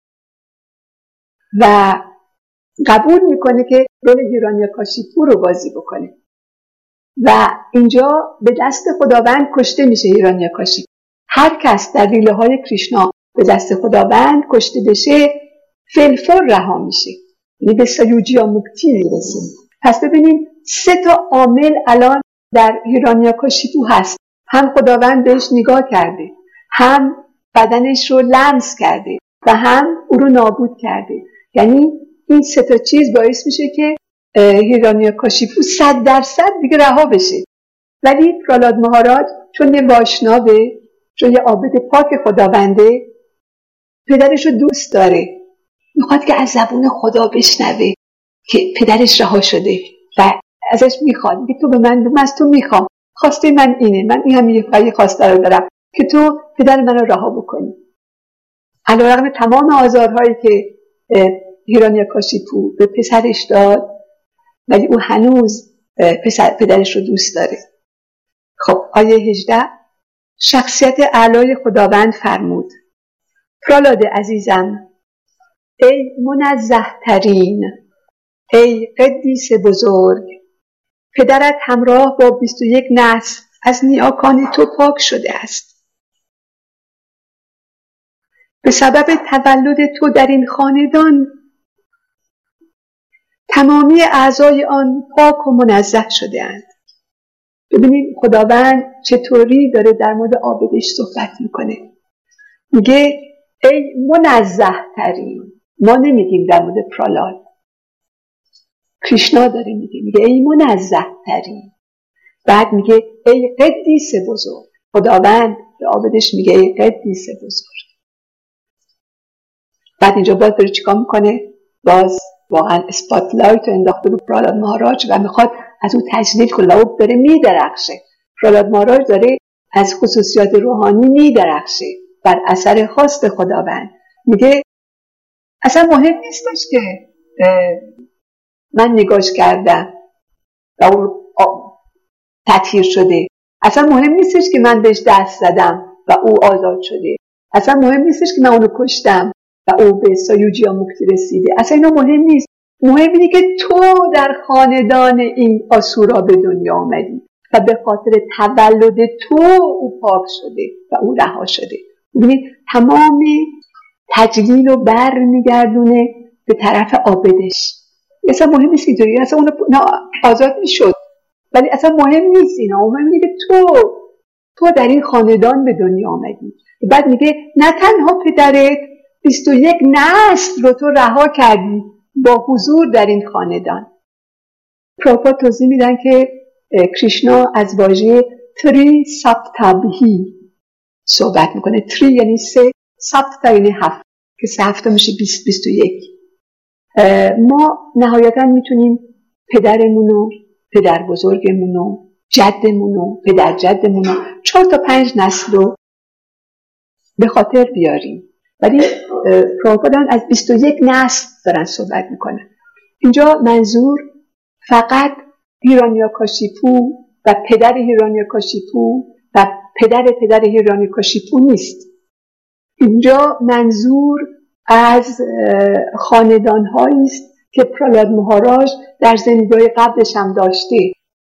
و قبول میکنه که رول هیرانیاکاشیپو رو بازی بکنه و اینجا به دست خداوند کشته میشه هیرانیاکاشیپو. هر کس در ریله های کریشنا به دست خداوند کشته بشه فلفور رها میشه، یعنی به سایوجیا مکتی میرسه. پس ببینیم سه تا عامل الان در هیرانیاکاشیپو هست، هم خداوند بهش نگاه کرده، هم بدنش رو لمس کرده و هم او رو نابود کرده. یعنی این سه تا چیز باعث میشه که هیرانیاکاشیپو صد درصد دیگه رها بشه. ولی پرالاد مهاراج چون یه واشناوه، چون یه عابد پاک خداونده، پدرش رو دوست داره، میخواد که از زبون خدا بشنوه که پدرش رها شده و ازش میخواد، میگه تو به من، من از تو میخوام، خواسته من اینه، من این هم یه خواسته رو دارم که تو پدر من رو رها بکنی. علیرغم تمام آزارهایی که هیرانیاکاشیپو به پسرش داد، ولی او هنوز پسر پدرش رو دوست داره. خب آیه هجده، شخصیت اعلای خداوند فرمود: پرالاد عزیزم، ای منزه ترین، ای قدیس بزرگ، پدرت همراه با بیست و یک نسل از نیاکان تو پاک شده است. به سبب تولد تو در این خاندان تمامی اعضای آن پاک و منزه شده اند. ببینید خداوند چطوری داره در مورد عابدش صحبت میکنه. میگه ای منزه ترین. ما نمیگیم در مورد پرالاد، کریشنا داره میگه، میگه ای منزه ترین. بعد میگه ای قدیس بزرگ. خداوند به عابدش میگه ای قدیس بزرگ. بعد اینجا باز داره چیکار میکنه؟ باز واقعا اسپاتلایت رو انداخته رو پرالاد مهاراج و میخواد از او تجلیل کنه و او داره میدرخشه. پرالاد مهاراج داره از خصوصیات روحانی میدرخشه بر اثر خواست خداوند. میگه اصلا مهم نیستش که من نگاش کردم و او تطهیر شده، اصلا مهم نیستش که من بهش دست زدم و او آزاد شده، اصلا مهم نیستش که من اونو کشتم و او به سایوجیا مکتی رسیده، اصلا اینا مهم نیست. مهم اینه که تو در خاندان این آسورا به دنیا آمدی و به خاطر تولد تو او پاک شده و او رها شده. ببینید تمام تجلیل رو بر میگردونه به طرف عابدش. اصلا مهم نیست اینطوری، اصلا اون آزاد میشد، ولی اصلا مهم نیست اینا. مهم اینه که تو تو در این خاندان به دنیا آمدی. بعد میگه نه تنها پدرت، بیست و یک نسل رو تو رها کردی با حضور در این خاندان. پراپاد توضیح میدن که کریشنا از واژه تری سپتابهی صحبت میکنه. تری یعنی سه، سپتا یعنی هفت، که سه هفته میشه بیست، بیست و یک. ما نهایتا میتونیم پدرمونو، پدر بزرگمونو، جدمونو، پدر جدمونو، چهار تا پنج نسل رو به خاطر بیاریم، ولی پراپادان از بیست و یک نسل دارن صحبت میکنن. اینجا منظور فقط هیرانیاکاشیپو و پدر هیرانیاکاشیپو و پدر پدر هیرانیاکاشیپو نیست. اینجا منظور از خاندان‌هایی است که پرالاد مهاراج در زندگی قبلش هم داشته.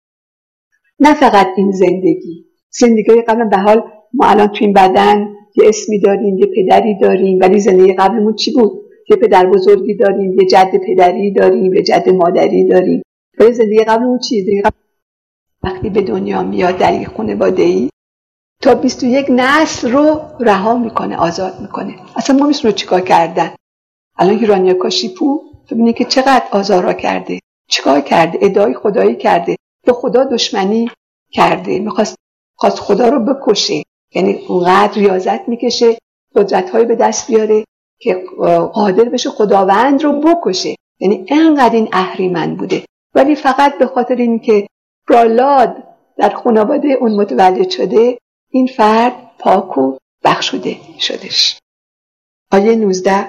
نه فقط این زندگی، زندگی قبل به حال ما الان تو این بدن یه اسمی داریم، یه پدری داریم، ولی زندگی قبلمون چی بود؟ یه پدر بزرگی داریم، یه جد پدری داریم، یه جد مادری داریم. ولی زندگی قبلمون چی؟ زندگی قبل وقتی به دنیا میاد در یک خانواده‌ای تا بیست و یک نسل رو رها میکنه، آزاد میکنه. اصلا ما میشون رو چیکار کردن؟ الان هیرانیاکاشیپو ببینید که چقدر آزارا کرده، چیکار کرده، ادعای خدایی کرده، به خدا دشمنی کرده، میخواست خواست خدا رو بکشه، یعنی اونقدر ریاضت میکشه قدرت‌های به دست بیاره که قادر بشه خداوند رو بکشه، یعنی انقدر این اهریمن بوده. ولی فقط به خاطر این که پرالاد در خانواده اون متولد شده، این فرد پاک و بخشوده شدش. آیه نوزده: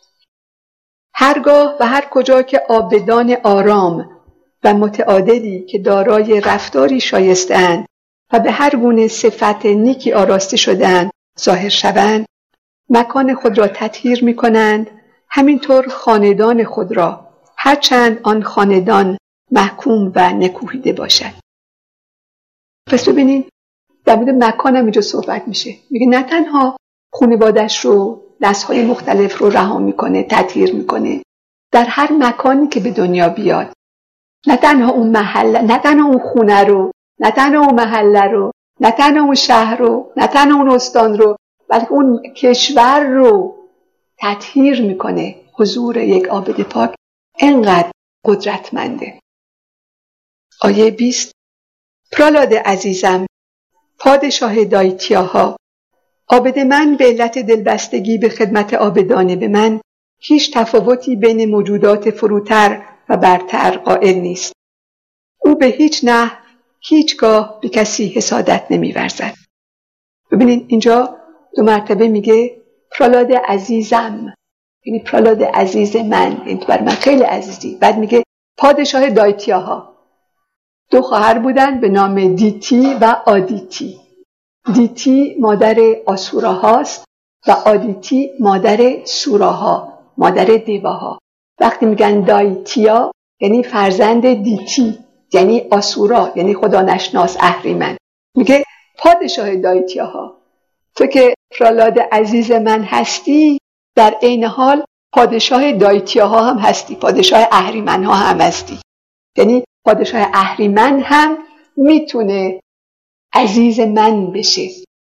هرگاه و هر کجا که عابدان آرام و متعادلی که دارای رفتاری شایسته‌اند و به هر گونه صفت نیکی آراسته شده‌اند ظاهر شوند، مکان خود را تطهیر می‌کنند، همینطور خاندان خود را، هرچند آن خاندان محکوم و نکوهیده باشد. پس ببینید در مورد مکان هم اینجا صحبت میشه. میگه نه تنها خانواده‌اش رو، نسل‌های مختلف رو رها میکنه، تطهیر میکنه، در هر مکانی که به دنیا بیاد، نه تنها اون محله، نه تنها اون خونه رو، نه تنها اون محله رو، نه تنها اون شهر رو، نه تنها اون استان رو، بلکه اون کشور رو تطهیر میکنه. حضور یک عابد پاک انقدر قدرتمنده. آیه بیست: پرالاد عزیزم، پادشاه دایتیاها، عابد من به علت دلبستگی به خدمت عابدان به من هیچ تفاوتی بین موجودات فروتر و برتر قائل نیست. او به هیچ نحو هیچگاه به کسی حسادت نمی‌ورزد. ببینید اینجا دو مرتبه میگه پرالاد عزیزم، یعنی پرالاد عزیز من، این تو بر من خیلی عزیزی. بعد میگه پادشاه دایتیاها. دو خواهر بودن به نام دیتی و آدیتی. دیتی مادر آسوراهاست و آدیتی مادر سوراها، مادر دیواها. وقتی میگن دایتیا یعنی فرزند دیتی، یعنی آسورا، یعنی خدا نشناس، اهریمن. میگه پادشاه دایتیاها، تو که پرالاد عزیز من هستی، در عین حال پادشاه دایتیاها هم هستی، پادشاه اهریمن ها هم هستی. یعنی پادشاه اهریمن هم میتونه عزیز من بشه.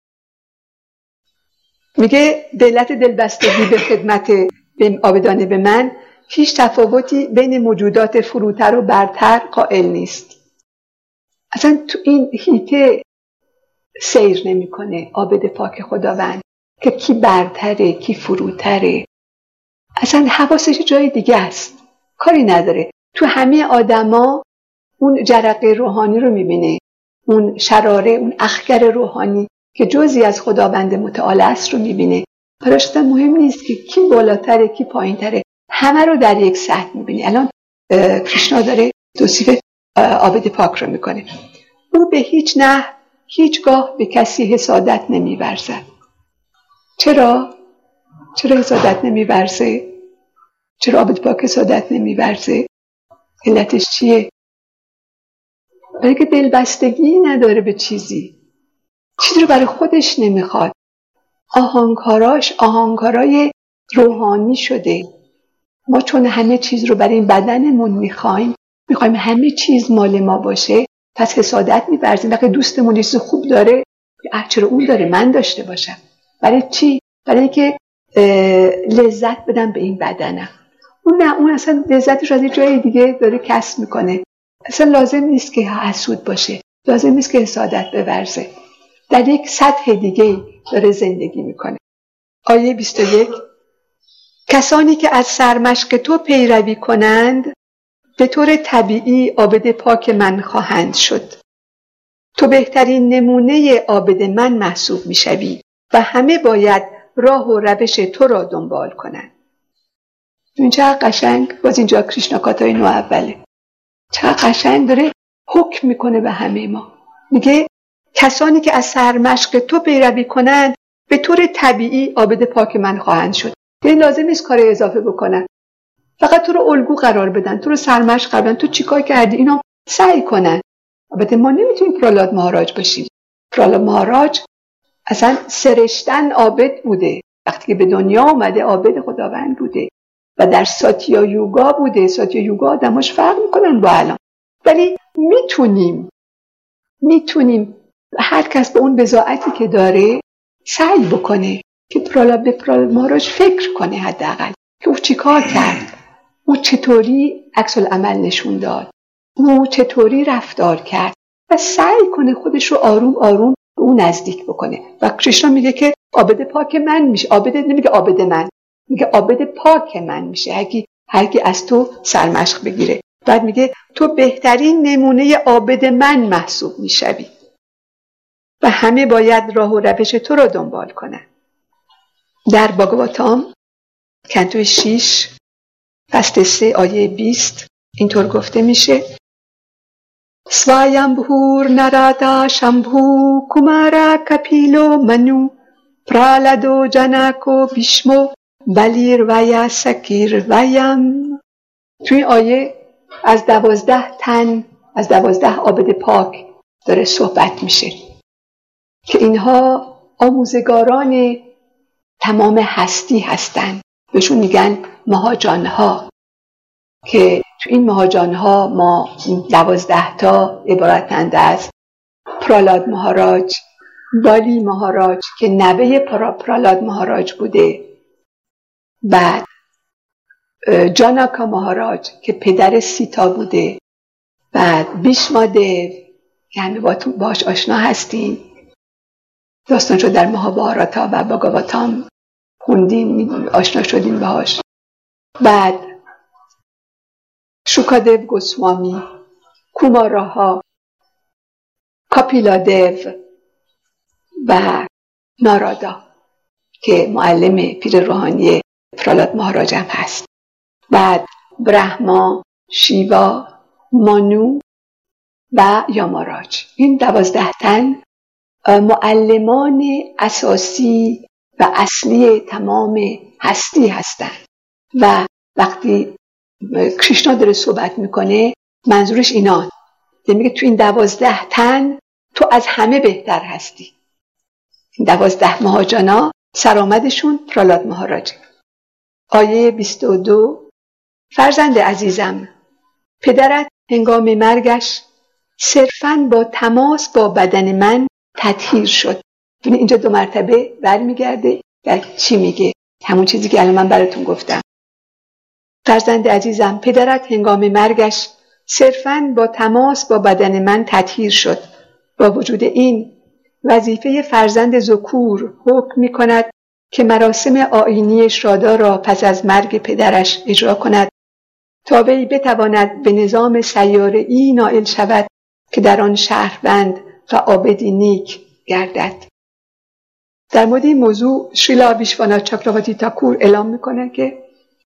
میگه به علت دلبستگی به خدمت به عابدان به من هیچ تفاوتی بین موجودات فروتر و برتر قائل نیست. اصلا تو این هیته سیر نمیکنه عابد پاک خداوند که کی برتره کی فروتره. اصلا حواسش جای دیگه است، کاری نداره. تو همه آدما اون جرقه روحانی رو میبینه، اون شراره، اون اخگر روحانی که جزئی از خداوند متعال است رو میبینه. براش اصلا مهم نیست که کی بالاتره کی پایینتره، همه رو در یک سطح میبینه. الان کریشنا داره توصیف عابد پاک رو میکنه. او به هیچ نحو هیچگاه به کسی حسادت نمیورزد. چرا؟ چرا حسادت نمیورزه؟ چرا عابد پاک حسادت نمیورزه؟ علتش چیه؟ برای که دلبستگی نداره به چیزی، چیزی رو برای خودش نمیخواد. آهنگاراش آهنگارای روحانی شده. ما چون همه چیز رو برای این بدنمون میخوایم، میخوایم همه چیز مال ما باشه، پس حسادت می‌ورزیم. وقتی دوستمون چیز خوب داره، چرا اون داره من داشته باشم؟ برای چی؟ برای اینکه لذت بدم به این بدنم. اون نه، اون اصلا لذتش از یه جای دیگه داره کسب میکنه. اصلا لازم نیست که حسود باشه، لازم نیست که حسادت بورزه، در یک سطح دیگه داره زندگی میکنه. آیه بیست و یک: کسانی که از سرمشق تو پیروی کنند به طور طبیعی عابد پاک من خواهند شد. تو بهترین نمونه عابد من محسوب میشوی و همه باید راه و روش تو را دنبال کنند. این چقدر قشنگ، باز اینجا کریشنا کاتای نو اوله، چقدر قشنگ داره حکم میکنه به همه ما. میگه کسانی که از سرمشق تو پیروی کنند به طور طبیعی عابد پاک من خواهند شد. یعنی لازم نیست کار اضافه بکنن، فقط تو رو الگو قرار بدن، تو رو سرمشق قرار بدن، تو چیکار کردی اینا سعی کنن. البته ما نمیتونیم پرالاد مهاراج باشیم. پرالاد مهاراج اصلا سرشتن عابد بوده، وقتی که به دنیا آمده عابد خداوند بوده و در ساتیا یوگا بوده. ساتیا یوگا آدماش فرق میکنن با الان، ولی میتونیم میتونیم هر کس به اون بضاعتی که داره سعی بکنه که پرالاد به پرالاد مهاراج فکر کنه، حداقل که او چیکار کرد، او چطوری عکس العمل نشون داد، او چطوری رفتار کرد و سعی کنه خودش رو آروم آروم به او نزدیک بکنه. و کریشنا میگه که عابد پاک من میشه. عابد نمیگه عابد من، میگه عابد پاک من میشه هرکی هرکی از تو سرمشق بگیره. بعد میگه تو بهترین نمونه عابد من محسوب میشوی و همه باید راه و روش تو رو دنبال کنن. در باگاواتام کانتو شش فصل سه آیه بیست اینطور گفته میشه: سوایمبهور نرادا شمبهو کمارا کپیلو منو پرالادو جناکو بیشمو بلیر ویا سکیر ویم. توی این آیه از دوازده تن از دوازده عابد پاک داره صحبت میشه که اینها آموزگاران تمام هستی هستند. بهشون میگن مهاجانها که تو این مهاجانها ما دوازده تا عبارتند از پرالاد مهاراج، بالی مهاراج که نوه پرا پرالاد مهاراج بوده، بعد جاناکا مهاراج که پدر سیتا بوده، بعد بیشما دیو که همه باش آشنا هستین، داستانشو در مهابهاراتا و باگاواتام خوندیم، آشنا شدیم باهاش. بعد شوکادیو گوسوامی، کوماراها، کاپیلادیو و نارادا که معلم پیر روحانی پرالاد مهاراج هم هست. بعد برهما، شیوا، مانو و یاماراج. این دوازده تن معلمان اساسی و اصلی تمام هستی هستند و وقتی کریشنا داره صحبت میکنه منظورش اینان، میگه تو این دوازده تن تو از همه بهتر هستی. این دوازده مهاجانا سرآمدشون پرالاد مهاراج. آیه بیست و دو: فرزند عزیزم، پدرت هنگام مرگش صرفاً با تماس با بدن من تطهیر شد. یعنی اینجا دو مرتبه برمیگرده و چی میگه؟ همون چیزی که الان من براتون گفتم. فرزند عزیزم، پدرت هنگام مرگش صرفاً با تماس با بدن من تطهیر شد. با وجود این وظیفه فرزند ذکور حکم میکند که مراسم آیینی شادا را پس از مرگ پدرش اجرا کند تا وی بتواند به نظام سیاره‌ای نائل شود که در آن شهروند و عابدی نیک گردد. در مورد این موضوع شریلا ویشواناتھ چاکراورتی تاکور اعلام میکنه که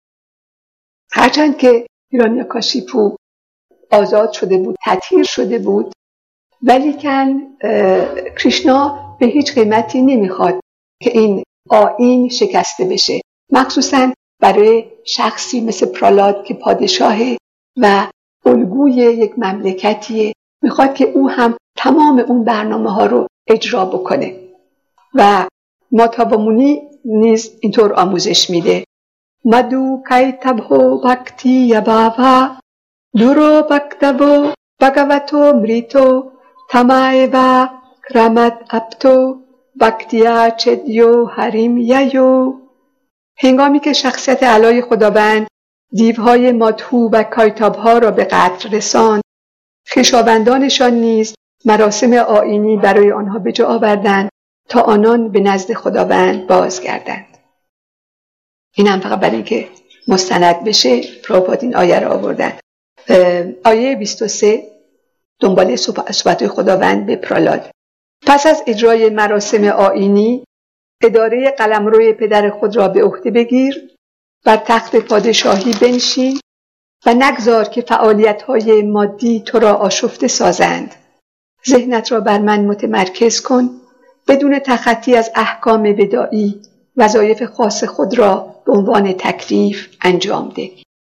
هرچند که هیرانیاکاشیپو آزاد شده بود، تطهیر شده بود، ولیکن کریشنا به هیچ قیمتی نمیخواد که این آیین شکسته بشه، مخصوصاً برای شخصی مثل پرالاد که پادشاهه و الگوی یک مملکتیه. میخواد که او هم تمام اون برنامه ها رو اجرا بکنه و ماتاوامونی نیز اینطور آموزش میده: مدو کایتابو بھکتی یباوا دورو بکتابو بگاواتو مریتو تمایوا کرامت اپتو بکتیا چدیو حریم یایو. هنگامی که شخصیت اعلای خداوند دیوهای مادهو و کایتابها را به قتل رساند، خویشاوندانشان نیز مراسم آیینی برای آنها به جا آوردند تا آنان به نزد خداوند بازگردند. این هم فقط برای اینکه مستند بشه پراپاد این آیه را آوردن. آیه بیست و سه دنباله صحبت خداوند به پرالاد: پس از اجرای مراسم آیینی اداره قلمرو پدر خود را به عهده بگیر، بر تخت پادشاهی بنشین و نگذار که فعالیت‌های مادی تو را آشفته سازند. ذهنت را بر من متمرکز کن، بدون تخطی از احکام ودائی وظایف خاص خود را به عنوان تکلیف انجام ده.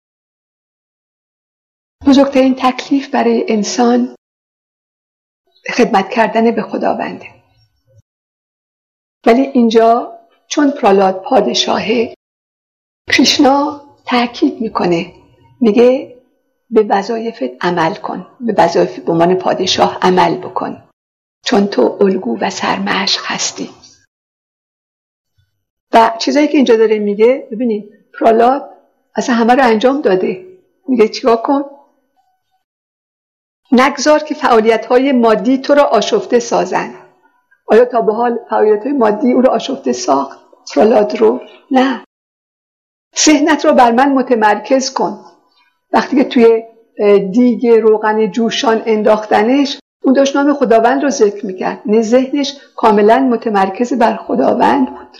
بزرگترین تکلیف برای انسان خدمت کردن به خداونده. ولی اینجا چون پرالاد پادشاهه، کریشنا تاکید میکنه، میگه به وظایفت عمل کن، به وظایف به عنوان پادشاه عمل بکن، چون تو الگو و سرمشق هستی. و چیزایی که اینجا داره میگه، ببینید پرالاد اصلا همه رو انجام داده، میگه چیکار کن؟ نگذار که فعالیت‌های مادی تو را آشفته سازند. آیا تا به حال فعالیت‌های مادی او را آشفته ساخت؟ پرولاد رو؟ نه. ذهنت را بر من متمرکز کن. وقتی که توی دیگ روغن جوشان انداختنش، اون داشت نام خداوند رو ذکر میکرد. نه، ذهنش کاملا متمرکز بر خداوند بود.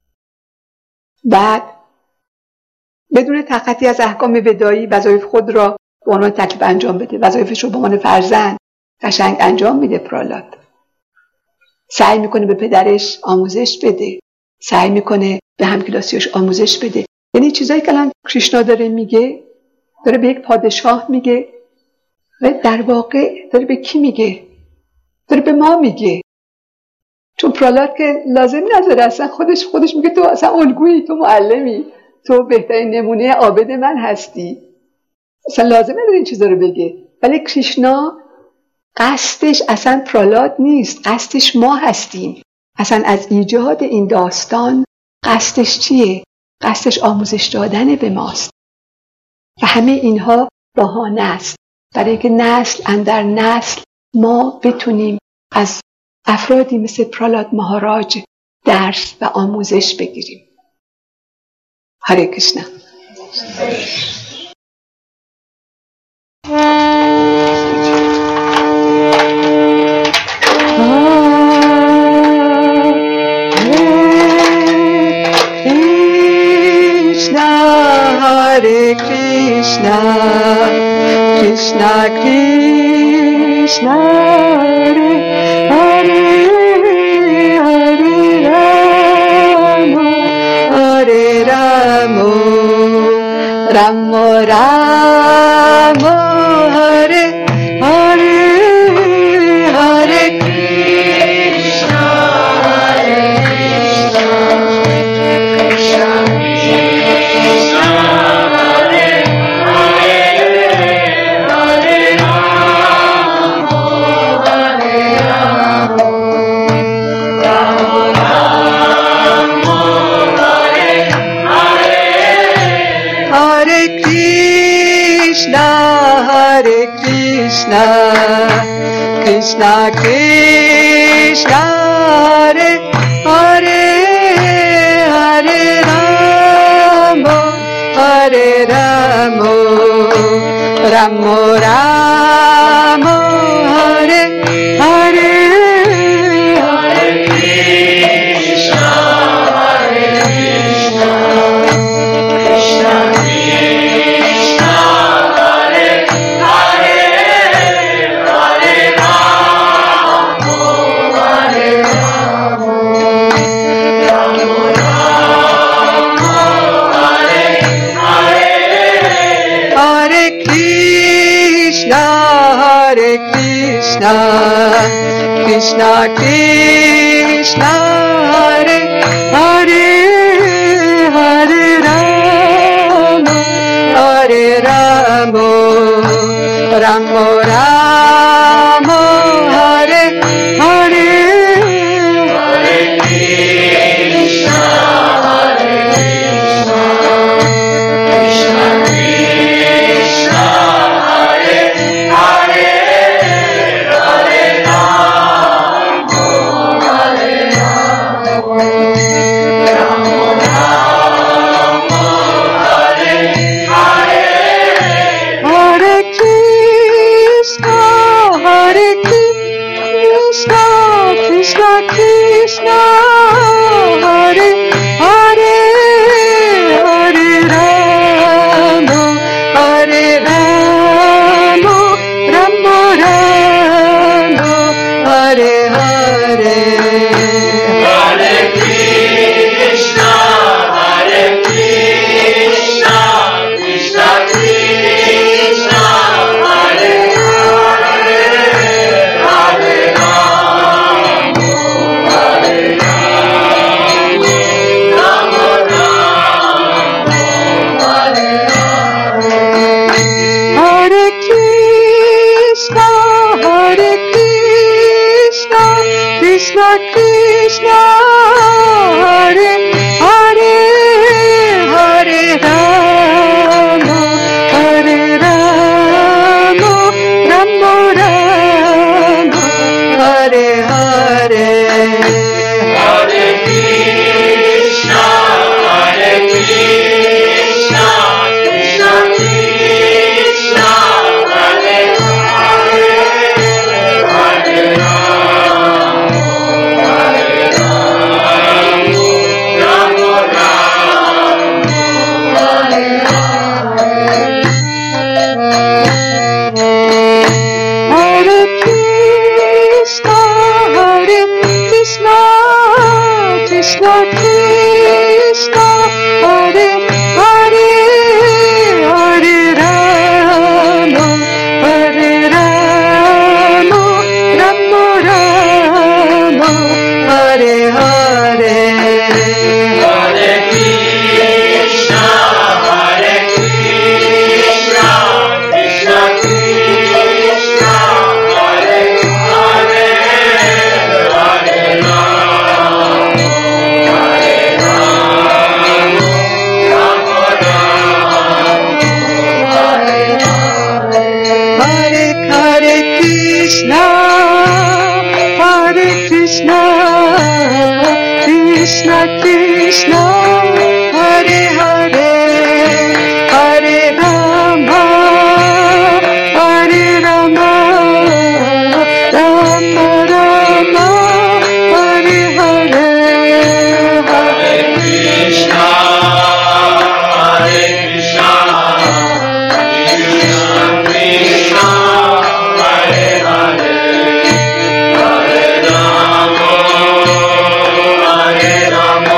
بعد بدون تخطی از احکام ودایی وظایف خود را به عنوان تکلیف انجام بده. وظایفش رو به عنوان فرزند قشنگ انجام میده پرولاد. سعی میکنه به پدرش آموزش بده. سعی میکنه به همکلاسیاش آموزش بده. یعنی چیزایی که الان کریشنا داره میگه، داره به یک پادشاه میگه و در واقع داره به کی میگه؟ داره به ما میگه. چون پرولاد که لازم نداره، اصلا خودش خودش میگه تو اصلا الگویی، تو معلمی، تو بهترین نمونه عابد من هستی، اصلا لازم نداره این چیزا رو بگه. ولی کریشنا قصدش اصلا پرولاد نیست، قصدش ما هستیم. اصلا از ایجاد این داستان قصدش چیه؟ قصدش آموزش دادن به ماست. و همه اینها بهانه است برای اینکه نسل اندر نسل ما بتونیم از افرادی مثل پرولاد مهاراج درس و آموزش بگیریم. هره کریشنا. Hare Krishna, Krishna Krishna, Hare Hare, Hare Rama, Hare Rama, Rama Rama, Hare Hare, Hare Krishna, Hare Krishna, Krishna Krishna. Hare Krishna, Krishna Krishna, Hare Hare, Hare Rama, Hare Rama, Rama Rama, Hare Hare, Hare Krishna, Hare Krishna, Krishna Krishna. Krishna Krishna, Hare Hare, Hare Rama, Hare Rama, Rama Rama, Hare Hare, Hare Krishna, Hare Krishna, Krishna Krishna, Hare Hare, Hare Rama, Hare Rama. Krishna, Hare Hare, Hare Rama, Hare Rama, Rama Rama, Hare Hare. Hare Krishna, Hare Krishna, Krishna Krishna, Hare Hare, Hare Rama, Hare Rama, Rama Rama, Hare Hare. Hare Hare Krishna, Hare Krishna, Krishna Krishna, Hare Hare, Hare Rama, Hare Rama, Rama Rama, Hare Hare. Hare Krishna, Hare Krishna, Krishna Krishna, Hare Hare, Hare Rama, Hare Rama,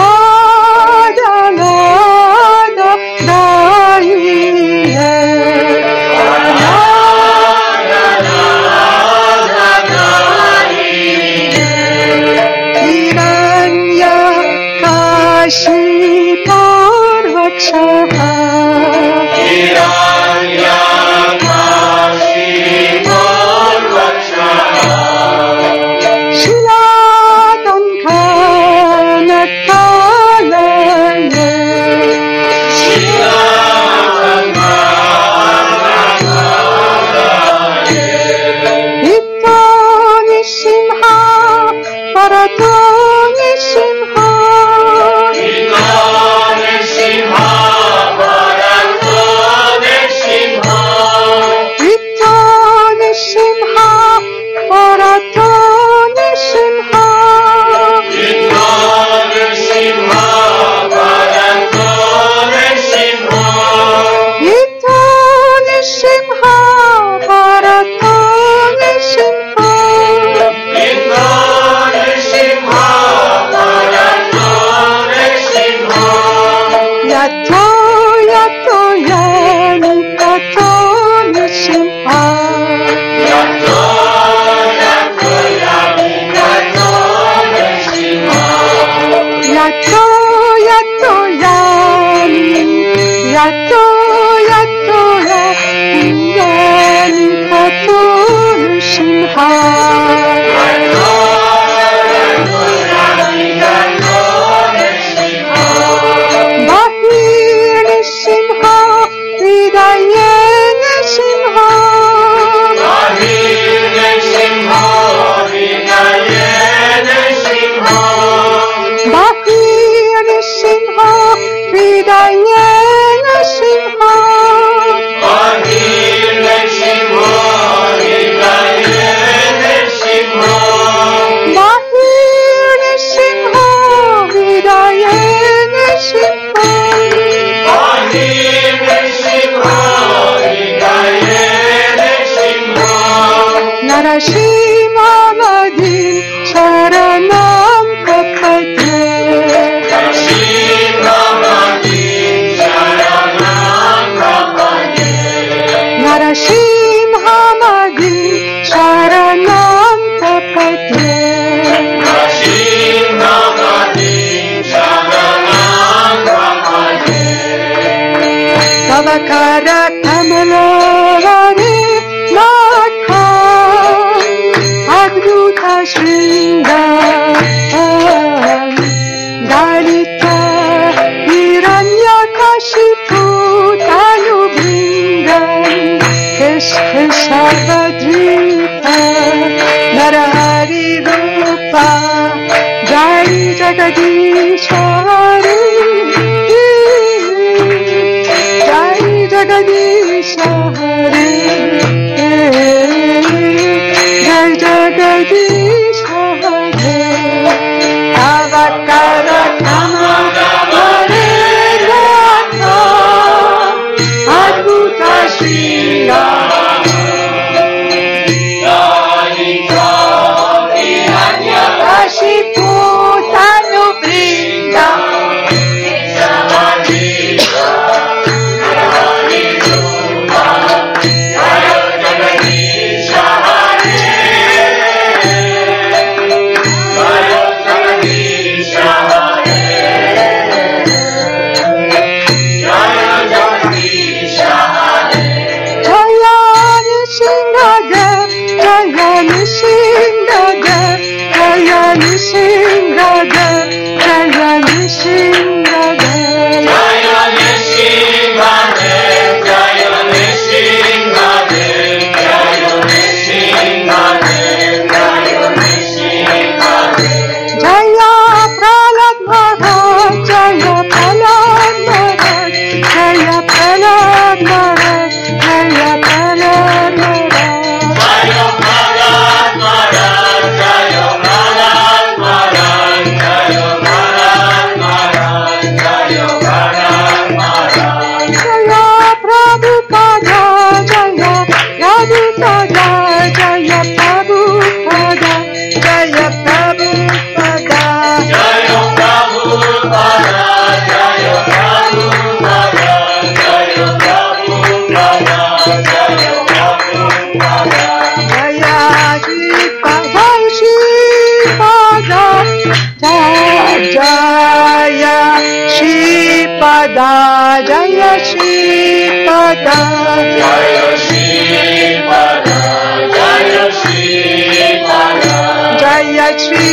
Hare hridaya Nrsimha Mahir Nrsimha Hridaya Nrsimha Mahir Nrsimha Hridaya Nrsimha Mahir Nrsimha Hridaya Nrsimha Narasimha Madhi Sharanam Prapatye Nrsimha Madhi Sharanam Prapatye Narasimha Madhi Sharanam Prapatye Nrsimha Madhi Sharanam Prapatye Tavakara Kamalavare Lakha Advuta Shringa Dalita Hiranyakashipu Tanubringan Keshavadrita Narahari Rupa Jai Jagadisha Hari Jai Jagadisha Hari Jai Jagadisha Hari Avakara Kamavare Lakha Advuta Shringa Kashipu Tanubringa Jaya Shri Pada Jaya Shri Pada Jaya Shri Pada Jaya Shri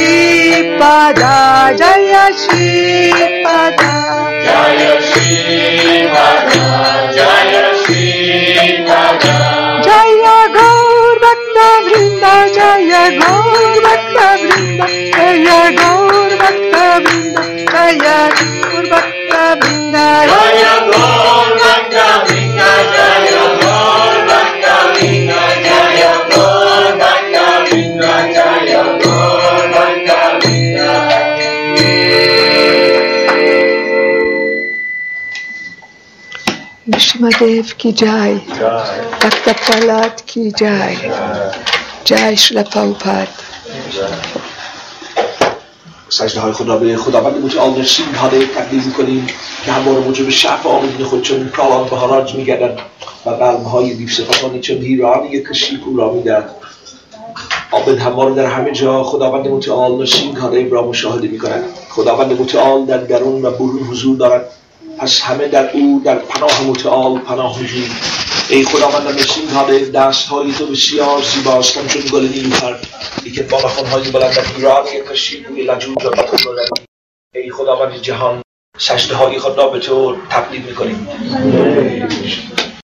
Pada Jaya Shri Pada Jaya Shri Pada Jaya Shri Pada Jaya Gaur Bhakta Vrinda Jaya Gaur Bhakta Vrinda Jaya Gaur Bhakta Vrinda Jaya Gaur Bhakta Vrinda Jaya Gaur Bhakta Vrinda Jaya Gaur Bhakta Vrinda Jaya Gaur Bhakta Vrinda Jaya Gaur Bhakta Vrinda Nrsimhadev ki jai, Bhakta Prahlad ki jai, Jai Srila Prabhupada. سجده های خدا به خداوند متعال نرسیمهاده تقدیم میکنیم که همواره موجب شفا آمدین خود چون پرالان بهاراج میگردن و قلبهای بی‌صفاتانی چون هیرانی کشیپو را میدهد. آمد همواره در همه جا خداوند متعال نرسیمهاده را مشاهده میکنند. خداوند متعال در درون و برون حضور دارد، پس همه در او در پناه متعال پناه می‌جوییم. ای خداوند نرسیمهاده، دست‌های تو بسیار زیباست همچون گل نیلوفر، لیکن با ناخن‌های بلند هیرانی کشیپوی لجوج را به تو دارد. ای خداوند جهان، سجده‌های خود را به تو تقدیم می‌کنیم.